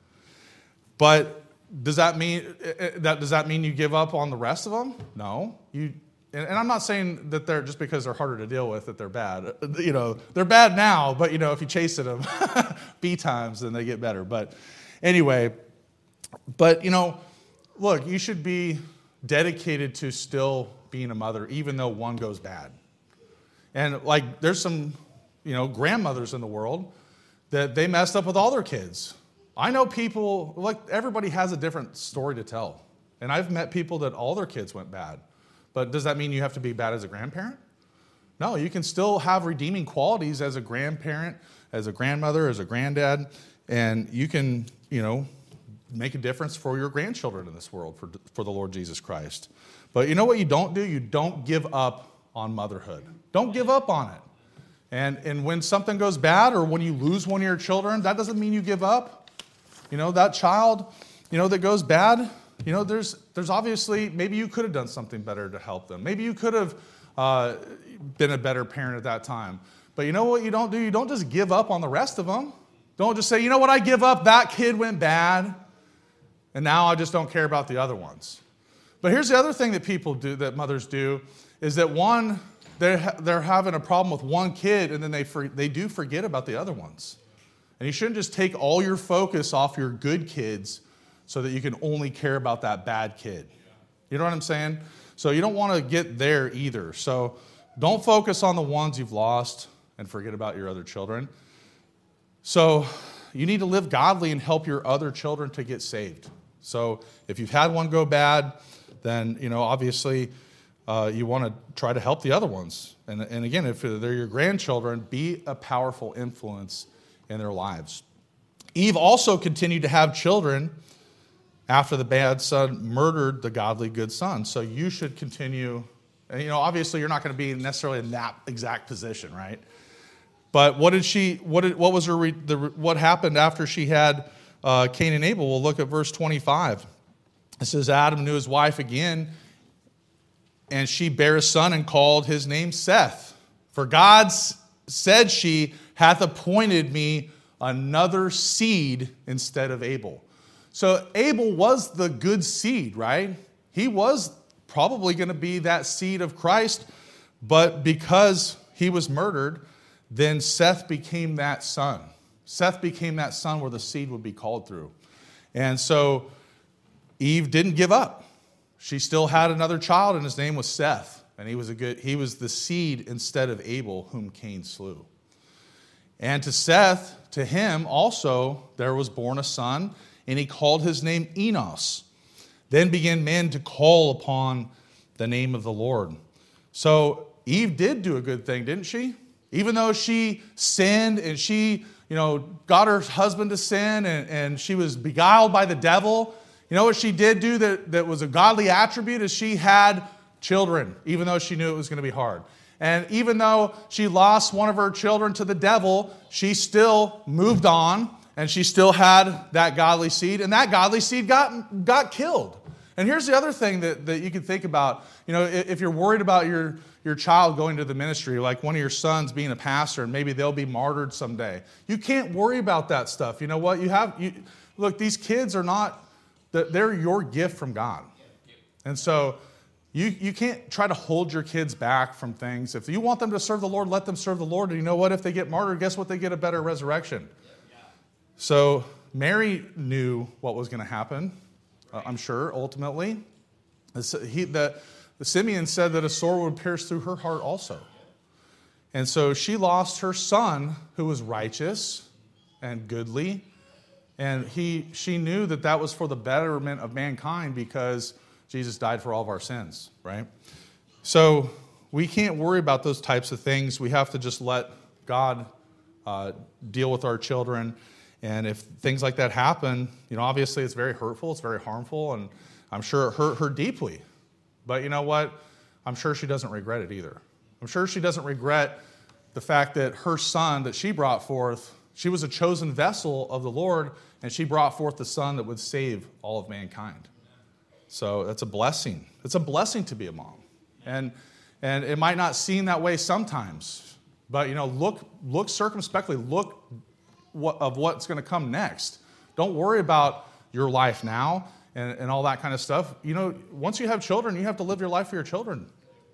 But does that mean that does that mean you give up on the rest of them? No. You and, and I'm not saying that they're just because they're harder to deal with that they're bad. You know, they're bad now, but you know, if you chase at them B times, then they get better. But anyway, but you know, look, you should be dedicated to still being a mother, even though one goes bad. And like, there's some, you know, grandmothers in the world that they messed up with all their kids. I know people, like, everybody has a different story to tell. And I've met people that all their kids went bad. But does that mean you have to be bad as a grandparent? No, you can still have redeeming qualities as a grandparent, as a grandmother, as a granddad, and you can, you know, make a difference for your grandchildren in this world for, for the Lord Jesus Christ. But you know what you don't do? You don't give up on motherhood. Don't give up on it. And, and when something goes bad or when you lose one of your children, that doesn't mean you give up. You know, that child, you know, that goes bad, you know, there's there's obviously, maybe you could have done something better to help them. Maybe you could have uh, been a better parent at that time. But you know what you don't do? You don't just give up on the rest of them. Don't just say, you know what, I give up, that kid went bad, and now I just don't care about the other ones. But here's the other thing that people do, that mothers do, is that one, they're, they're having a problem with one kid, and then they for, they do forget about the other ones. And you shouldn't just take all your focus off your good kids so that you can only care about that bad kid. You know what I'm saying? So you don't want to get there either. So don't focus on the ones you've lost and forget about your other children. So you need to live godly and help your other children to get saved. So if you've had one go bad, then, you know, obviously uh, you want to try to help the other ones. And, and again, if they're your grandchildren, be a powerful influence in their lives. Eve also continued to have children after the bad son murdered the godly good son. So you should continue, and you know, obviously you're not going to be necessarily in that exact position, right? But what did she? What did? What was her? The, what happened after she had uh, Cain and Abel? We'll look at verse twenty-five. It says, Adam knew his wife again, and she bare a son and called his name Seth. For God said, she hath appointed me another seed instead of Abel. So Abel was the good seed, right? He was probably going to be that seed of Christ, but because he was murdered, then Seth became that son. Seth became that son where the seed would be called through. And so Eve didn't give up. She still had another child, and his name was Seth. And he was a good, he was the seed instead of Abel, whom Cain slew. And to Seth, to him also, there was born a son, and he called his name Enos. Then began men to call upon the name of the Lord. So Eve did do a good thing, didn't she? Even though she sinned and she, you know, got her husband to sin and, and she was beguiled by the devil, you know what she did do that, that was a godly attribute is she had children, even though she knew it was going to be hard. And even though she lost one of her children to the devil, she still moved on and she still had that godly seed, and that godly seed got, got killed. And here's the other thing that, that you can think about. You know, if you're worried about your, your child going to the ministry, like one of your sons being a pastor, and maybe they'll be martyred someday, you can't worry about that stuff. You know what? You have, you, look, these kids are not, they're your gift from God. And so you, you can't try to hold your kids back from things. If you want them to serve the Lord, let them serve the Lord. And you know what? If they get martyred, guess what? They get a better resurrection. So Mary knew what was going to happen, uh, I'm sure, ultimately. He, the, the Simeon said that a sword would pierce through her heart also. And so she lost her son, who was righteous and goodly. And he, she knew that that was for the betterment of mankind because Jesus died for all of our sins, right? So we can't worry about those types of things. We have to just let God uh, deal with our children. And if things like that happen, you know, obviously it's very hurtful, it's very harmful, and I'm sure it hurt her deeply. But you know what? I'm sure she doesn't regret it either. I'm sure she doesn't regret the fact that her son that she brought forth, she was a chosen vessel of the Lord, and she brought forth the son that would save all of mankind. So that's a blessing. It's a blessing to be a mom. And and it might not seem that way sometimes, but you know, look look circumspectly, look What, of what's going to come next. Don't worry about your life now and, and all that kind of stuff. You know, once you have children, you have to live your life for your children.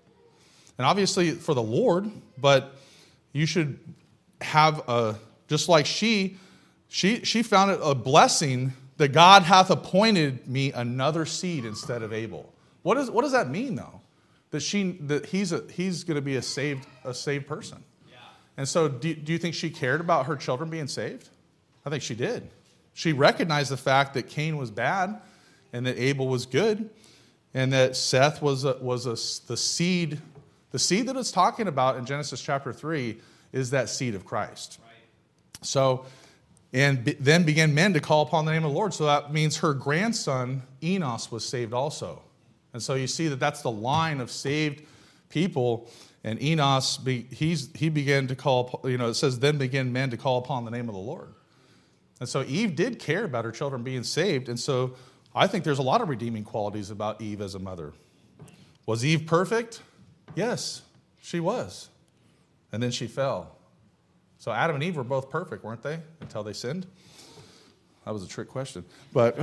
And obviously for the Lord, but you should have a, just like she, she, she found it a blessing that God hath appointed me another seed instead of Abel. What, is, what does that mean though? That she, that he's a, he's going to be a saved, a saved person. And so do, do you think she cared about her children being saved? I think she did. She recognized the fact that Cain was bad and that Abel was good and that Seth was a, was a, the seed. The seed that it's talking about in Genesis chapter three is that seed of Christ. Right. So, and be, then began men to call upon the name of the Lord. So that means her grandson, Enos, was saved also. And so you see that that's the line of saved people. And Enos, he's, he began to call, you know, it says, then began men to call upon the name of the Lord. And so Eve did care about her children being saved. And so I think there's a lot of redeeming qualities about Eve as a mother. Was Eve perfect? Yes, she was. And then she fell. So Adam and Eve were both perfect, weren't they? Until they sinned. That was a trick question. But,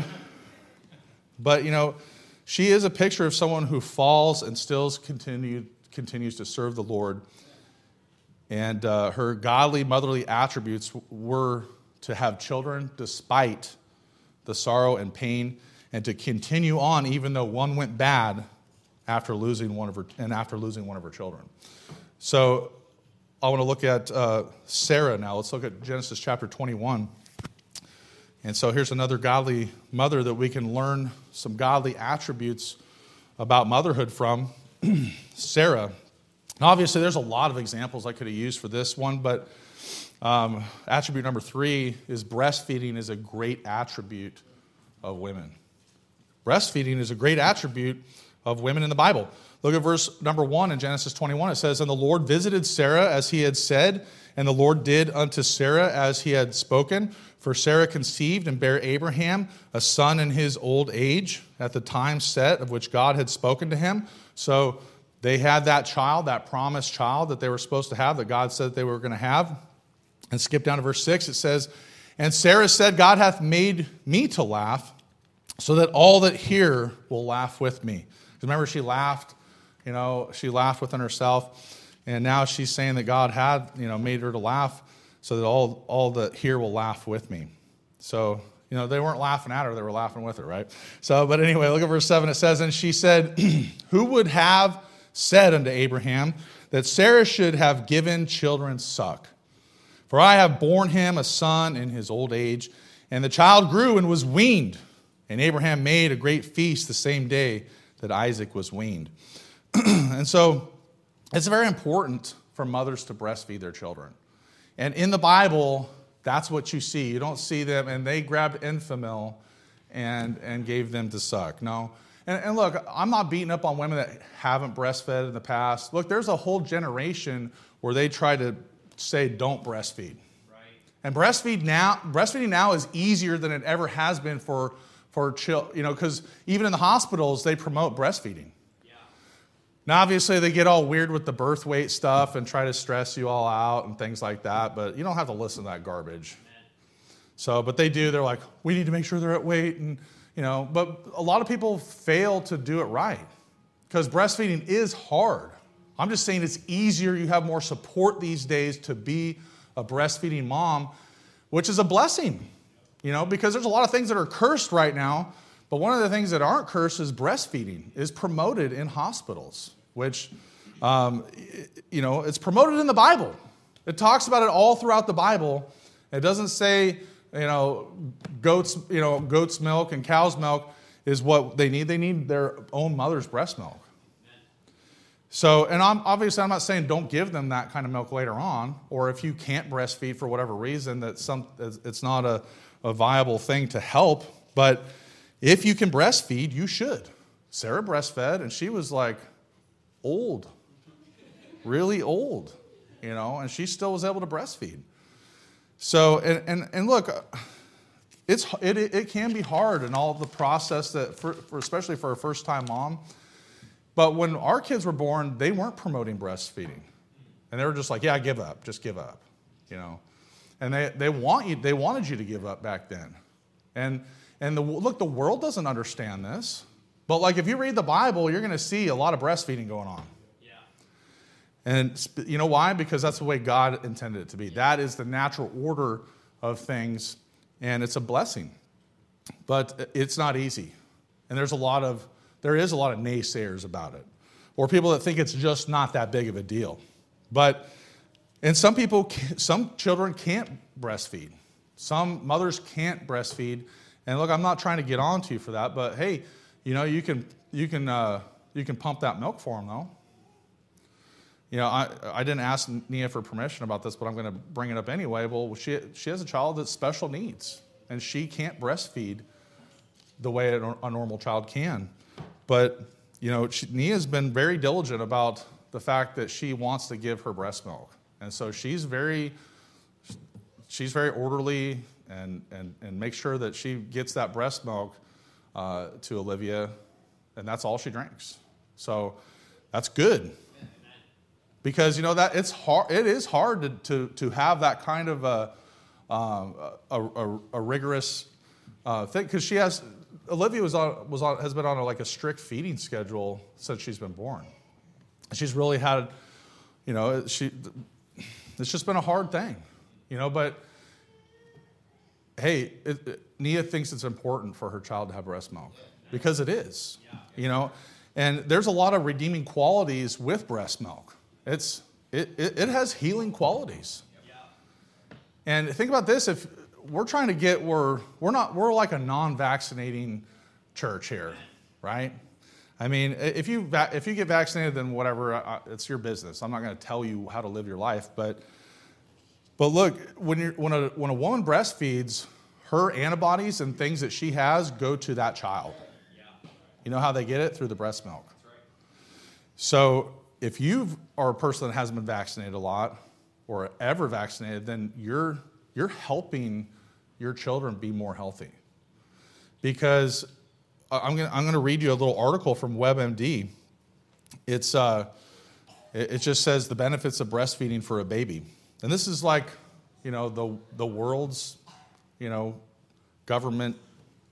but you know, she is a picture of someone who falls and still continued continues to serve the Lord. And uh, her godly, motherly attributes were to have children despite the sorrow and pain, and to continue on even though one went bad after losing one of her and after losing one of her children. So I want to look at uh, Sarah now. Let's look at Genesis chapter twenty-one. And so here's another godly mother that we can learn some godly attributes about motherhood from. Sarah. Now, obviously, there's a lot of examples I could have used for this one, but um, attribute number three is breastfeeding is a great attribute of women. Breastfeeding is a great attribute of women in the Bible. Look at verse number one in Genesis twenty-one. It says, and the Lord visited Sarah as he had said, and the Lord did unto Sarah as he had spoken. For Sarah conceived and bare Abraham a son in his old age at the time set of which God had spoken to him. So they had that child, that promised child that they were supposed to have, that God said they were going to have. And skip down to verse six, it says, and Sarah said, God hath made me to laugh, so that all that hear will laugh with me. Because remember, she laughed, you know, she laughed within herself, and now she's saying that God had, you know, made her to laugh so that all, all that hear will laugh with me. So, you know, they weren't laughing at her, they were laughing with her, right? So, but anyway, look at verse seven. It says, and she said, who would have said unto Abraham that Sarah should have given children suck? For I have borne him a son in his old age, and the child grew and was weaned. And Abraham made a great feast the same day that Isaac was weaned. And so it's very important for mothers to breastfeed their children. And in the Bible, that's what you see. You don't see them, and they grabbed Enfamil and, and gave them to suck. No. And, and look, I'm not beating up on women that haven't breastfed in the past. Look, there's a whole generation where they try to say don't breastfeed. Right. And breastfeed now, breastfeeding now is easier than it ever has been for, for children, you know, because even in the hospitals, they promote breastfeeding. Yeah. Now, obviously, they get all weird with the birth weight stuff and try to stress you all out and things like that, but you don't have to listen to that garbage. Amen. So, but they do. They're like, we need to make sure they're at weight, and, you know, but a lot of people fail to do it right because breastfeeding is hard. I'm just saying it's easier. You have more support these days to be a breastfeeding mom, which is a blessing, you know, because there's a lot of things that are cursed right now. But one of the things that aren't cursed is breastfeeding is promoted in hospitals, which, um, you know, it's promoted in the Bible. It talks about it all throughout the Bible. It doesn't say, you know, goats, you know, goat's milk and cow's milk is what they need. They need their own mother's breast milk. So, and I'm, obviously I'm not saying don't give them that kind of milk later on, or if you can't breastfeed for whatever reason, that some it's not a, a viable thing to help. But if you can breastfeed, you should. Sarah breastfed, and she was like old, really old, you know, and she still was able to breastfeed. So, and and, and look, it's it it can be hard in all the process that, for, for especially for a first-time mom. But when our kids were born, they weren't promoting breastfeeding. And they were just like, yeah, give up, just give up, you know. And they, they want you, they wanted you to give up back then. And and the, look, the world doesn't understand this. But like if you read the Bible, you're going to see a lot of breastfeeding going on. Yeah. And you know why? Because that's the way God intended it to be. That is the natural order of things, and it's a blessing. But it's not easy. And there's a lot of There is a lot of naysayers about it, or people that think it's just not that big of a deal. But, and some people, some children can't breastfeed. Some mothers can't breastfeed. And look, I'm not trying to get on to you for that, but hey, you know, you can you can uh, you can pump that milk for them though. You know, I I didn't ask Nia for permission about this, but I'm going to bring it up anyway. Well, she she has a child that's special needs, and she can't breastfeed the way a normal child can. But, you know, she, Nia's been very diligent about the fact that she wants to give her breast milk. And so she's very, she's very orderly and, and, and makes sure that she gets that breast milk uh, to Olivia, and that's all she drinks. So that's good. Because, you know, that it's hard, it is hard to, to, to have that kind of a, um, a, a, a rigorous uh, thing, because she has... Olivia was on, was on, has been on a, like a strict feeding schedule since she's been born. She's really had, you know, she. It's just been a hard thing, you know. But hey, it, it, Nia thinks it's important for her child to have breast milk because it is, you know. And there's a lot of redeeming qualities with breast milk. It's it it, it has healing qualities. And think about this: if we're trying to get where we're not, we're like a non-vaccinating church here, right? I mean, if you if you get vaccinated, then whatever, it's your business. I'm not going to tell you how to live your life, but but look, when you when a when a woman breastfeeds, her antibodies and things that she has go to that child. You know how they get it? Through the breast milk. So if you are a person that hasn't been vaccinated a lot or ever vaccinated, then you're you're helping your children be more healthy. Because I'm going I'm going to read you a little article from WebMD. It's uh, it just says the benefits of breastfeeding for a baby, and this is like, you know, the the world's, you know, government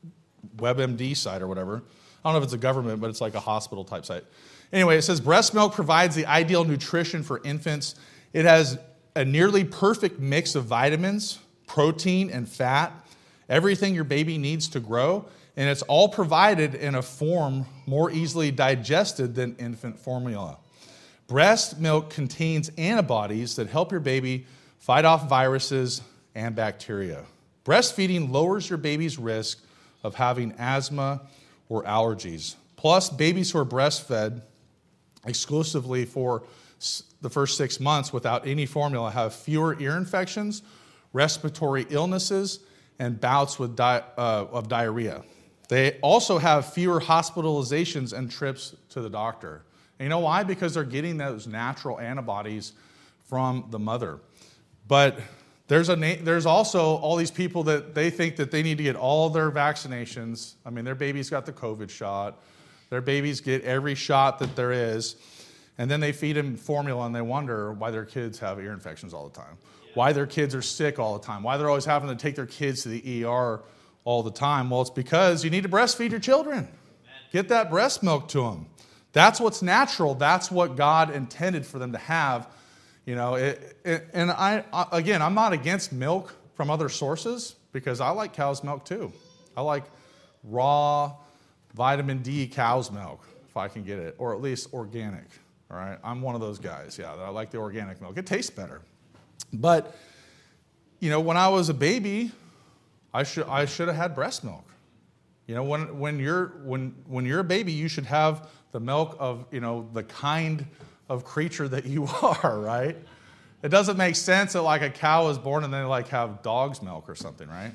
WebMD site or whatever. I don't know if it's a government, but it's like a hospital type site. Anyway, it says breast milk provides the ideal nutrition for infants. It has a nearly perfect mix of vitamins, protein, and fat, everything your baby needs to grow, and it's all provided in a form more easily digested than infant formula. Breast milk contains antibodies that help your baby fight off viruses and bacteria. Breastfeeding lowers your baby's risk of having asthma or allergies. Plus, babies who are breastfed exclusively for the first six months without any formula have fewer ear infections, respiratory illnesses, and bouts with di- uh, of diarrhea. They also have fewer hospitalizations and trips to the doctor. And you know why? Because they're getting those natural antibodies from the mother. But there's a na- there's also all these people that they think that they need to get all their vaccinations. I mean, their babies got the COVID shot. Their babies get every shot that there is. And then they feed them formula and they wonder why their kids have ear infections all the time. Why their kids are sick all the time. Why they're always having to take their kids to the E R all the time. Well, it's because you need to breastfeed your children. Get that breast milk to them. That's what's natural. That's what God intended for them to have. You know, it, it, and I, again, I'm not against milk from other sources because I like cow's milk too. I like raw vitamin D cow's milk if I can get it, or at least organic. All right, I'm one of those guys. Yeah, I like the organic milk. It tastes better. But you know, when I was a baby, I should I should have had breast milk. You know, when when you're when when you're a baby, you should have the milk of, you know, the kind of creature that you are, right? It doesn't make sense that like a cow is born and they like have dog's milk or something, right?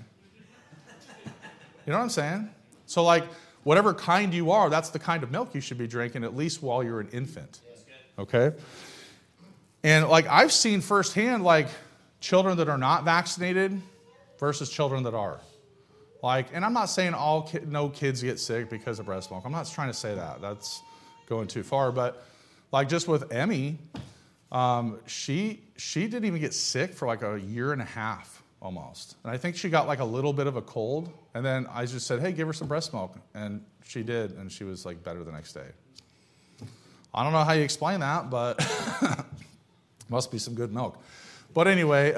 You know what I'm saying? So like whatever kind you are, that's the kind of milk you should be drinking at least while you're an infant. Okay? And like I've seen firsthand like children that are not vaccinated versus children that are. Like, and I'm not saying all ki- no kids get sick because of breast milk. I'm not trying to say that. That's going too far. But like just with Emmy, um, she she didn't even get sick for like a year and a half almost. And I think she got like a little bit of a cold. And then I just said, hey, give her some breast milk. And she did. And she was like better the next day. I don't know how you explain that, but must be some good milk. But anyway,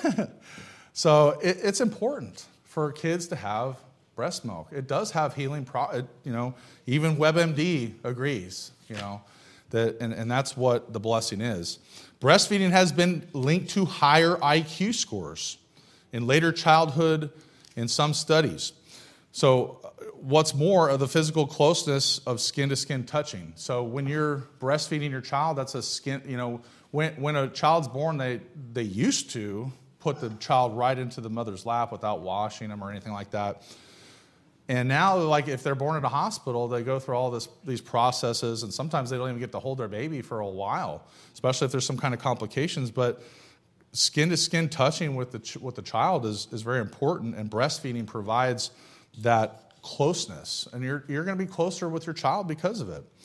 so it, it's important for kids to have breast milk. It does have healing, pro- it, you know, even WebMD agrees, you know, that, and, and that's what the blessing is. Breastfeeding has been linked to higher I Q scores in later childhood in some studies. So what's more of the physical closeness of skin-to-skin touching. So when you're breastfeeding your child, that's a skin, you know, when, when a child's born, they, they used to put the child right into the mother's lap without washing them or anything like that. And now, like if they're born at a hospital, they go through all this, these processes, and sometimes they don't even get to hold their baby for a while, especially if there's some kind of complications. But skin-to-skin touching with the ch- with the child is, is very important, and breastfeeding provides that closeness. And you're you're going to be closer with your child because of it.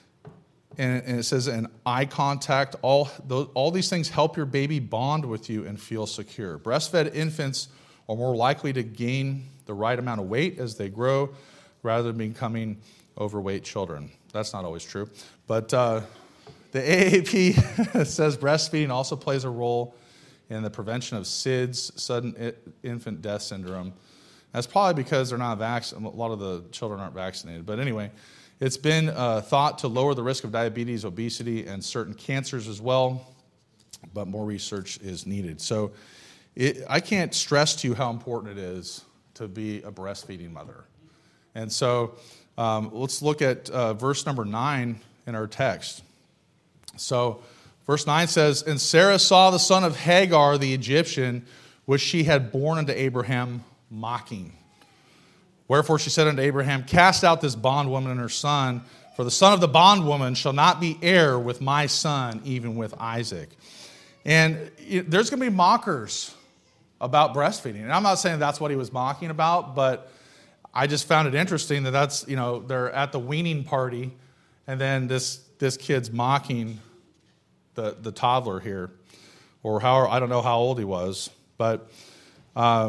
And, and it says, and eye contact, all those, all these things help your baby bond with you and feel secure. Breastfed infants are more likely to gain the right amount of weight as they grow rather than becoming overweight children. That's not always true. But uh, the A A P says breastfeeding also plays a role in the prevention of S I D S, sudden infant death syndrome. That's probably because they're not vaccinated. A lot of the children aren't vaccinated. But anyway, it's been uh, thought to lower the risk of diabetes, obesity, and certain cancers as well, but more research is needed. So it, I can't stress to you how important it is to be a breastfeeding mother. And so um, let's look at uh, verse number nine in our text. So verse nine says, and Sarah saw the son of Hagar, the Egyptian, which she had borne unto Abraham, mocking. Wherefore she said unto Abraham, cast out this bondwoman and her son, for the son of the bondwoman shall not be heir with my son, even with Isaac. And it, there's going to be mockers about breastfeeding. And I'm not saying that's what he was mocking about, but I just found it interesting that that's, you know, they're at the weaning party, and then this this kid's mocking the, the toddler here, or how, I don't know how old he was, but... Um,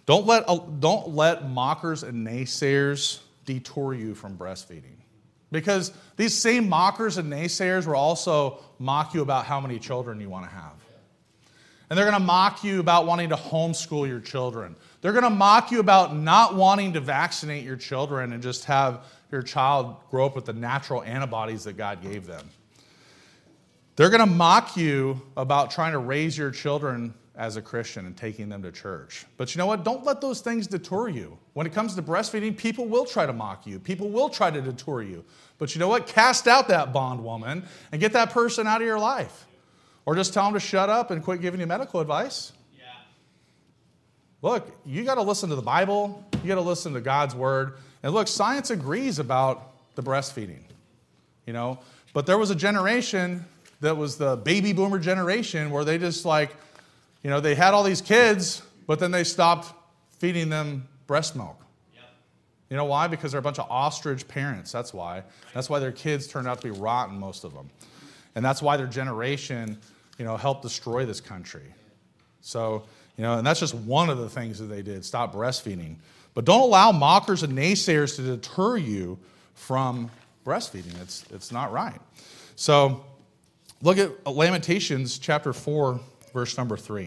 Don't let, don't let mockers and naysayers detour you from breastfeeding. Because these same mockers and naysayers will also mock you about how many children you want to have. And they're going to mock you about wanting to homeschool your children. They're going to mock you about not wanting to vaccinate your children and just have your child grow up with the natural antibodies that God gave them. They're going to mock you about trying to raise your children as a Christian and taking them to church. But you know what? Don't let those things detour you. When it comes to breastfeeding, people will try to mock you. People will try to detour you. But you know what? Cast out that bondwoman and get that person out of your life. Or just tell them to shut up and quit giving you medical advice. Yeah. Look, you got to listen to the Bible. You got to listen to God's word. And look, science agrees about the breastfeeding. You know, but there was a generation that was the baby boomer generation where they just like, you know, they had all these kids, but then they stopped feeding them breast milk. Yep. You know why? Because they're a bunch of ostrich parents. That's why. That's why their kids turned out to be rotten, most of them. And that's why their generation, you know, helped destroy this country. So, you know, and that's just one of the things that they did, stop breastfeeding. But don't allow mockers and naysayers to deter you from breastfeeding. It's, it's not right. So look at Lamentations chapter four, verse number three.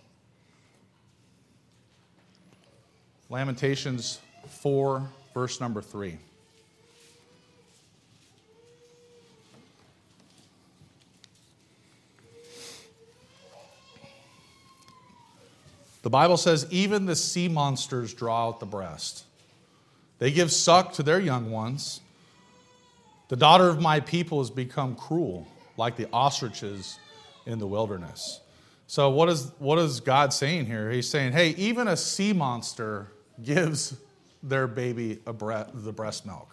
Lamentations four, verse number three. The Bible says, even the sea monsters draw out the breast. They give suck to their young ones. The daughter of my people has become cruel, like the ostriches in the wilderness. So what is, what is God saying here? He's saying, hey, even a sea monster gives their baby a bre- the breast milk.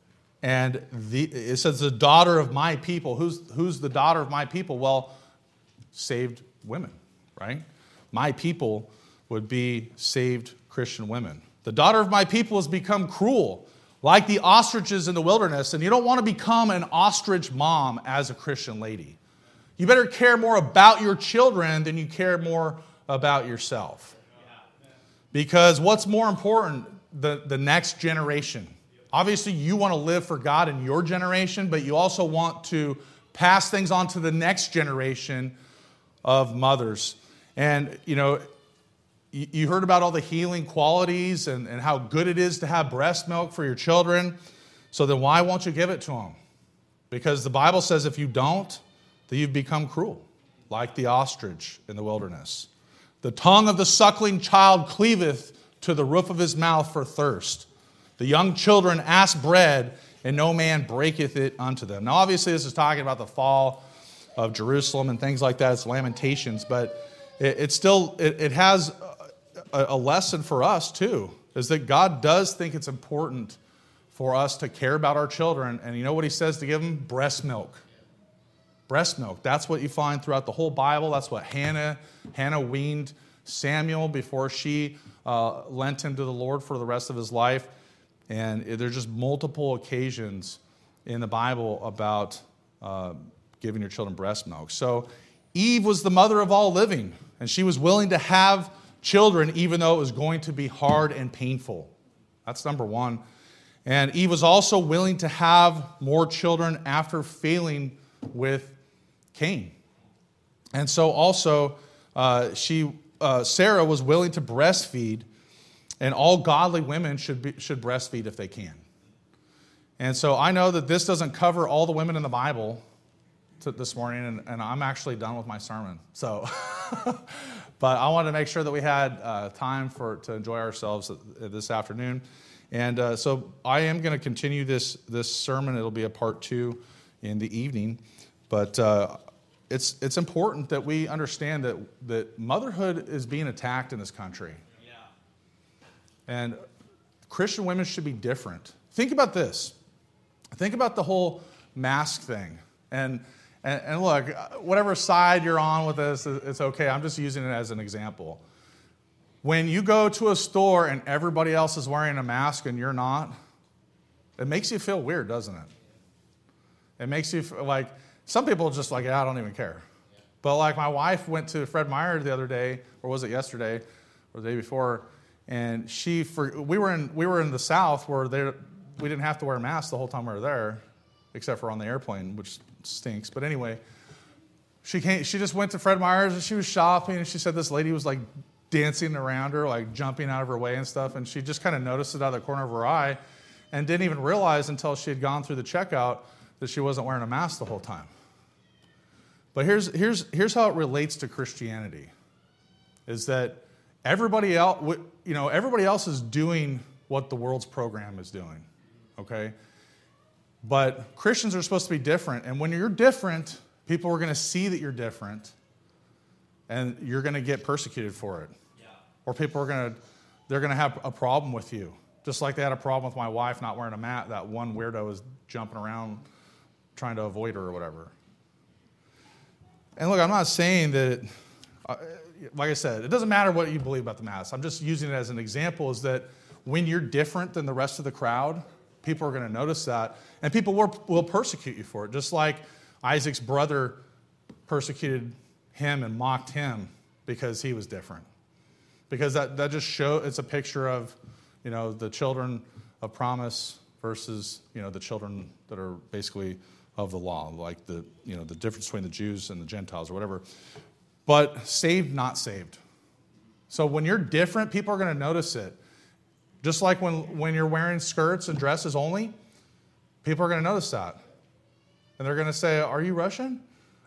And the, it says the daughter of my people. Who's, who's the daughter of my people? Well, saved women, right? My people would be saved Christian women. The daughter of my people has become cruel, like the ostriches in the wilderness. And you don't want to become an ostrich mom as a Christian lady. You better care more about your children than you care more about yourself. Because what's more important, the, the next generation. Obviously, you want to live for God in your generation, but you also want to pass things on to the next generation of mothers. And, you know, you, you heard about all the healing qualities and, and how good it is to have breast milk for your children. So then why won't you give it to them? Because the Bible says if you don't, that you've become cruel, like the ostrich in the wilderness. The tongue of the suckling child cleaveth to the roof of his mouth for thirst. The young children ask bread, and no man breaketh it unto them. Now, obviously, this is talking about the fall of Jerusalem and things like that. It's Lamentations, but it, it still it, it has a, a lesson for us too, is that God does think it's important for us to care about our children. And you know what he says to give them? Breast milk. Breast milk. That's what you find throughout the whole Bible. That's what Hannah, Hannah weaned Samuel before she uh, lent him to the Lord for the rest of his life. And there's just multiple occasions in the Bible about uh, giving your children breast milk. So Eve was the mother of all living, and she was willing to have children even though it was going to be hard and painful. That's number one. And Eve was also willing to have more children after failing with Cain. And so also uh, she, uh, Sarah was willing to breastfeed, and all godly women should be, should breastfeed if they can. And so I know that this doesn't cover all the women in the Bible to, this morning, and, and I'm actually done with my sermon. So, but I wanted to make sure that we had uh, time for to enjoy ourselves this afternoon. And uh, so I am going to continue this this sermon. It'll be a part two in the evening. But uh, it's it's important that we understand that, that motherhood is being attacked in this country. Yeah. And Christian women should be different. Think about this. Think about the whole mask thing. And, and, and look, whatever side you're on with this, it's okay. I'm just using it as an example. When you go to a store and everybody else is wearing a mask and you're not, it makes you feel weird, doesn't it? It makes you feel like... Some people are just like, yeah, I don't even care. But like my wife went to Fred Meyer the other day, or was it yesterday, or the day before, And she, for, we were in we were in the South where they, we didn't have to wear masks the whole time we were there, except for on the airplane, which stinks. But anyway, she came. She just went to Fred Meyer's and she was shopping, and she said this lady was like dancing around her, like jumping out of her way and stuff. And she just kind of noticed it out of the corner of her eye, and didn't even realize until she had gone through the checkout that she wasn't wearing a mask the whole time. But here's here's here's how it relates to Christianity, is that everybody else, you know, everybody else is doing what the world's program is doing, okay? But Christians are supposed to be different, and when you're different, people are going to see that you're different, and you're going to get persecuted for it. Yeah. Or people are going to, they're going to have a problem with you. Just like they had a problem with my wife not wearing a mat, that one weirdo was jumping around trying to avoid her or whatever. And look, I'm not saying that, uh, like I said, it doesn't matter what you believe about the mask. I'm just using it as an example, is that when you're different than the rest of the crowd, people are going to notice that, and people will, will persecute you for it, just like Isaac's brother persecuted him and mocked him because he was different. Because that, that just show it's a picture of, you know, the children of promise versus, you know, the children that are basically of the law, like the, you know, the difference between the Jews and the Gentiles or whatever. But saved, not saved. So when you're different, people are going to notice it. Just like when, when you're wearing skirts and dresses only, people are going to notice that. And they're going to say, are you Russian?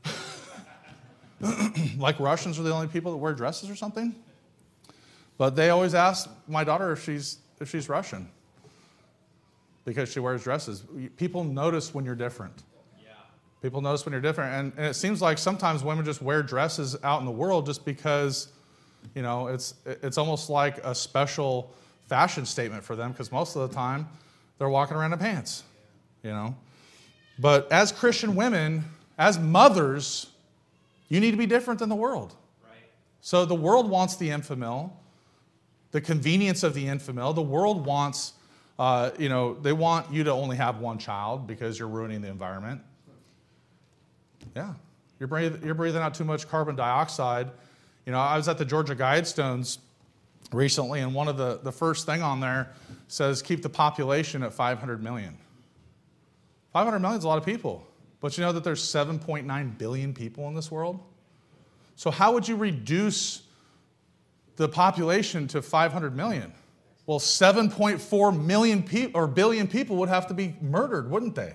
Like Russians are the only people that wear dresses or something? But they always ask my daughter if she's if she's Russian because she wears dresses. People notice when you're different. People notice when you're different. And, and it seems like sometimes women just wear dresses out in the world just because, you know, it's it's almost like a special fashion statement for them, because most of the time they're walking around in pants, you know. But as Christian women, as mothers, you need to be different than the world. Right. So the world wants the infamil, the convenience of the infamil. The world wants, uh, you know, they want you to only have one child because you're ruining the environment. Yeah, you're breathing, you're breathing out too much carbon dioxide. You know, I was at the Georgia Guidestones recently, and one of the, the first thing on there says keep the population at five hundred million. five hundred million is a lot of people, but you know that there's seven point nine billion people in this world? So how would you reduce the population to five hundred million? Well, seven point four million people or billion people would have to be murdered, wouldn't they?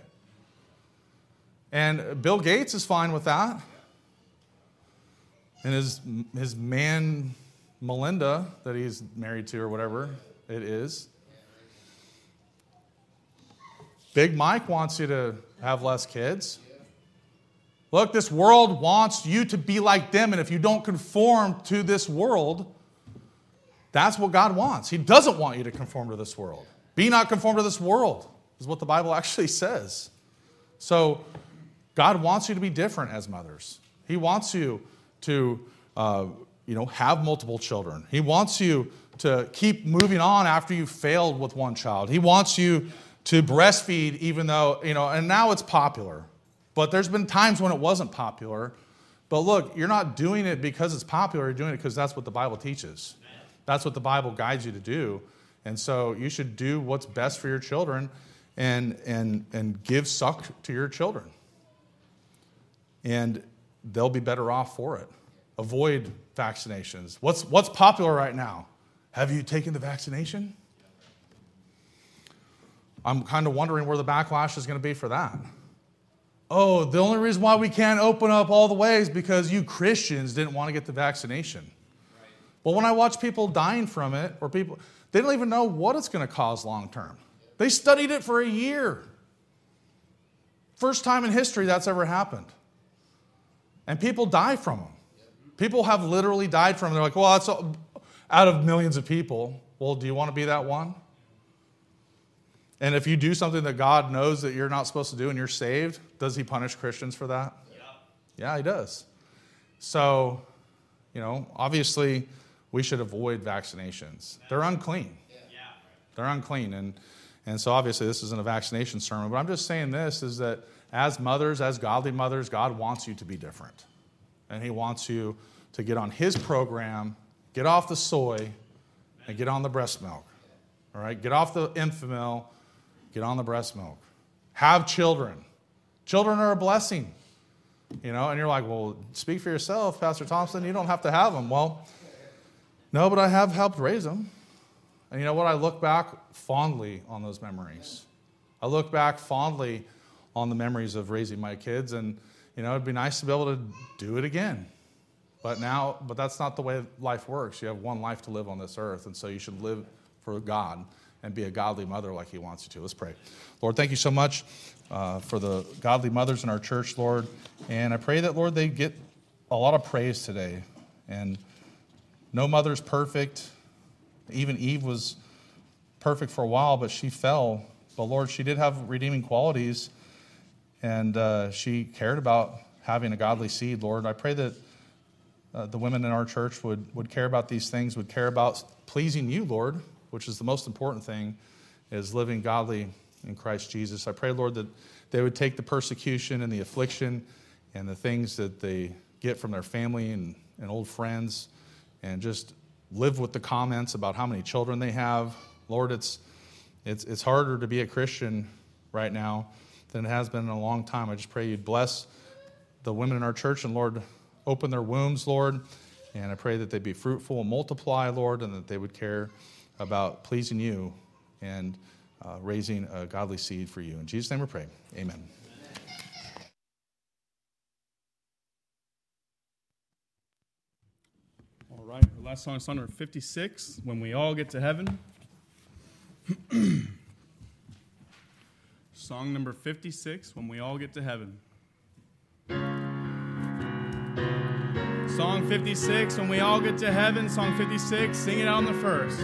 And Bill Gates is fine with that. And his, his man, Melinda, that he's married to or whatever it is. Big Mike wants you to have less kids. Look, this world wants you to be like them, and if you don't conform to this world, that's what God wants. He doesn't want you to conform to this world. Be not conformed to this world, is what the Bible actually says. So God wants you to be different as mothers. He wants you to, uh, you know, have multiple children. He wants you to keep moving on after you've failed with one child. He wants you to breastfeed even though, you know, and now it's popular. But there's been times when it wasn't popular. But look, you're not doing it because it's popular. You're doing it because that's what the Bible teaches. That's what the Bible guides you to do. And so you should do what's best for your children and, and, and give suck to your children. And they'll be better off for it. Avoid vaccinations. What's, what's popular right now? Have you taken the vaccination? I'm kind of wondering where the backlash is going to be for that. Oh, the only reason why we can't open up all the way is because you Christians didn't want to get the vaccination. Right. Well, when I watch people dying from it, or people, they don't even know what it's going to cause long term. They studied it for a year. First time in history that's ever happened. And people die from them. People have literally died from them. They're like, well, that's out of millions of people. Well, do you want to be that one? And if you do something that God knows that you're not supposed to do and you're saved, does he punish Christians for that? Yeah, yeah, he does. So, you know, obviously we should avoid vaccinations. They're unclean. Yeah. They're unclean. And, and so obviously this isn't a vaccination sermon, but I'm just saying this is that as mothers, as godly mothers, God wants you to be different. And he wants you to get on his program, get off the soy, and get on the breast milk. All right? Get off the Enfamil. Get on the breast milk. Have children. Children are a blessing. You know, and you're like, well, speak for yourself, Pastor Thompson. You don't have to have them. Well, no, but I have helped raise them. And you know what? I look back fondly on those memories. I look back fondly on the memories of raising my kids, and, you know, it'd be nice to be able to do it again. But now, but that's not the way life works. You have one life to live on this earth, and so you should live for God and be a godly mother like he wants you to. Let's pray. Lord, thank you so much uh, for the godly mothers in our church, Lord. And I pray that, Lord, they get a lot of praise today. And no mother's perfect. Even Eve was perfect for a while, but she fell. But, Lord, she did have redeeming qualities, and uh, she cared about having a godly seed, Lord. I pray that uh, the women in our church would, would care about these things, would care about pleasing you, Lord, which is the most important thing, is living godly in Christ Jesus. I pray, Lord, that they would take the persecution and the affliction and the things that they get from their family and, and old friends and just live with the comments about how many children they have. Lord, it's it's it's harder to be a Christian right now than it has been in a long time. I just pray you'd bless the women in our church, and Lord, open their wombs, Lord, and I pray that they'd be fruitful and multiply, Lord, and that they would care about pleasing you and uh, raising a godly seed for you. In Jesus' name we pray. Amen. All right, our last song is song number fifty-six, When We All Get to Heaven. Song number fifty-six, When We All Get to Heaven. Song fifty-six, When We All Get to Heaven. Song fifty-six, sing it on the first.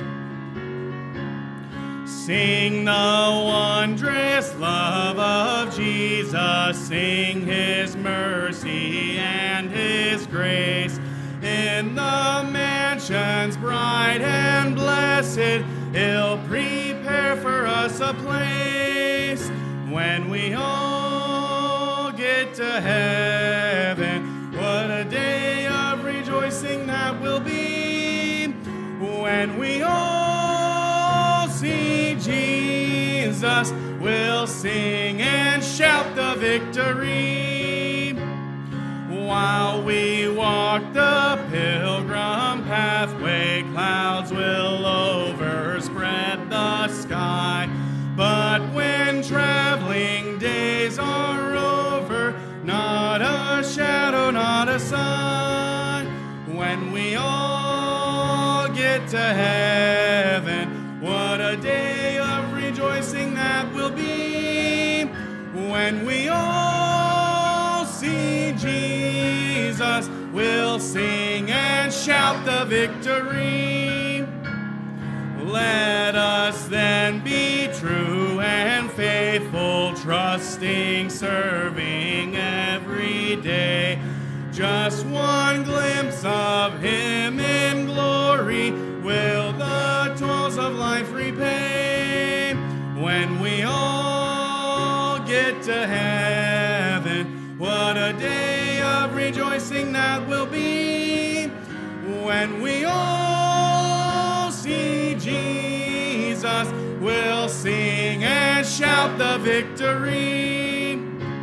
Sing the wondrous love of Jesus, sing his mercy and his grace. In the mansions bright and blessed, he'll prepare for us a place. When we all get to heaven, what a day of rejoicing that will be. When we all see Jesus, we'll sing and shout the victory. While we walk the pilgrim pathway, clouds will overspread the sky. But when traveling days are over, not a shadow, not a sign. When we all get to heaven, what a day of rejoicing that will be. When we all see Jesus, we'll sing and shout the victory. Let us then be true and faithful, trusting, serving every day. Just one glimpse of him in glory will the toils of life repay. When we all get to heaven, what a day of rejoicing that will be. When we all see Jesus, we'll sing and shout the victory.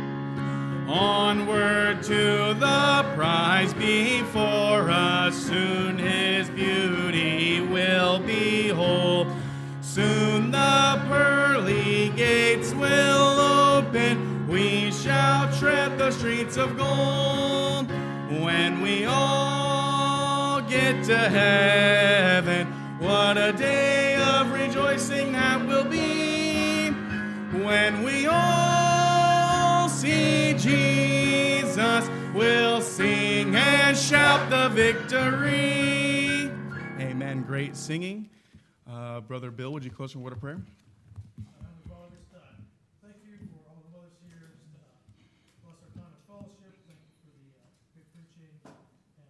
Onward to the prize before us, soon his beauty will behold. Soon the pearly gates will open, we shall tread the streets of gold. When we all get to heaven, what a day of rejoicing that will be. When we all see Jesus, we'll sing and shout the victory. Amen. Great singing. Uh, Brother Bill, would you close with a word of prayer? Thank you for all the mothers here. Just, uh, bless our time of fellowship.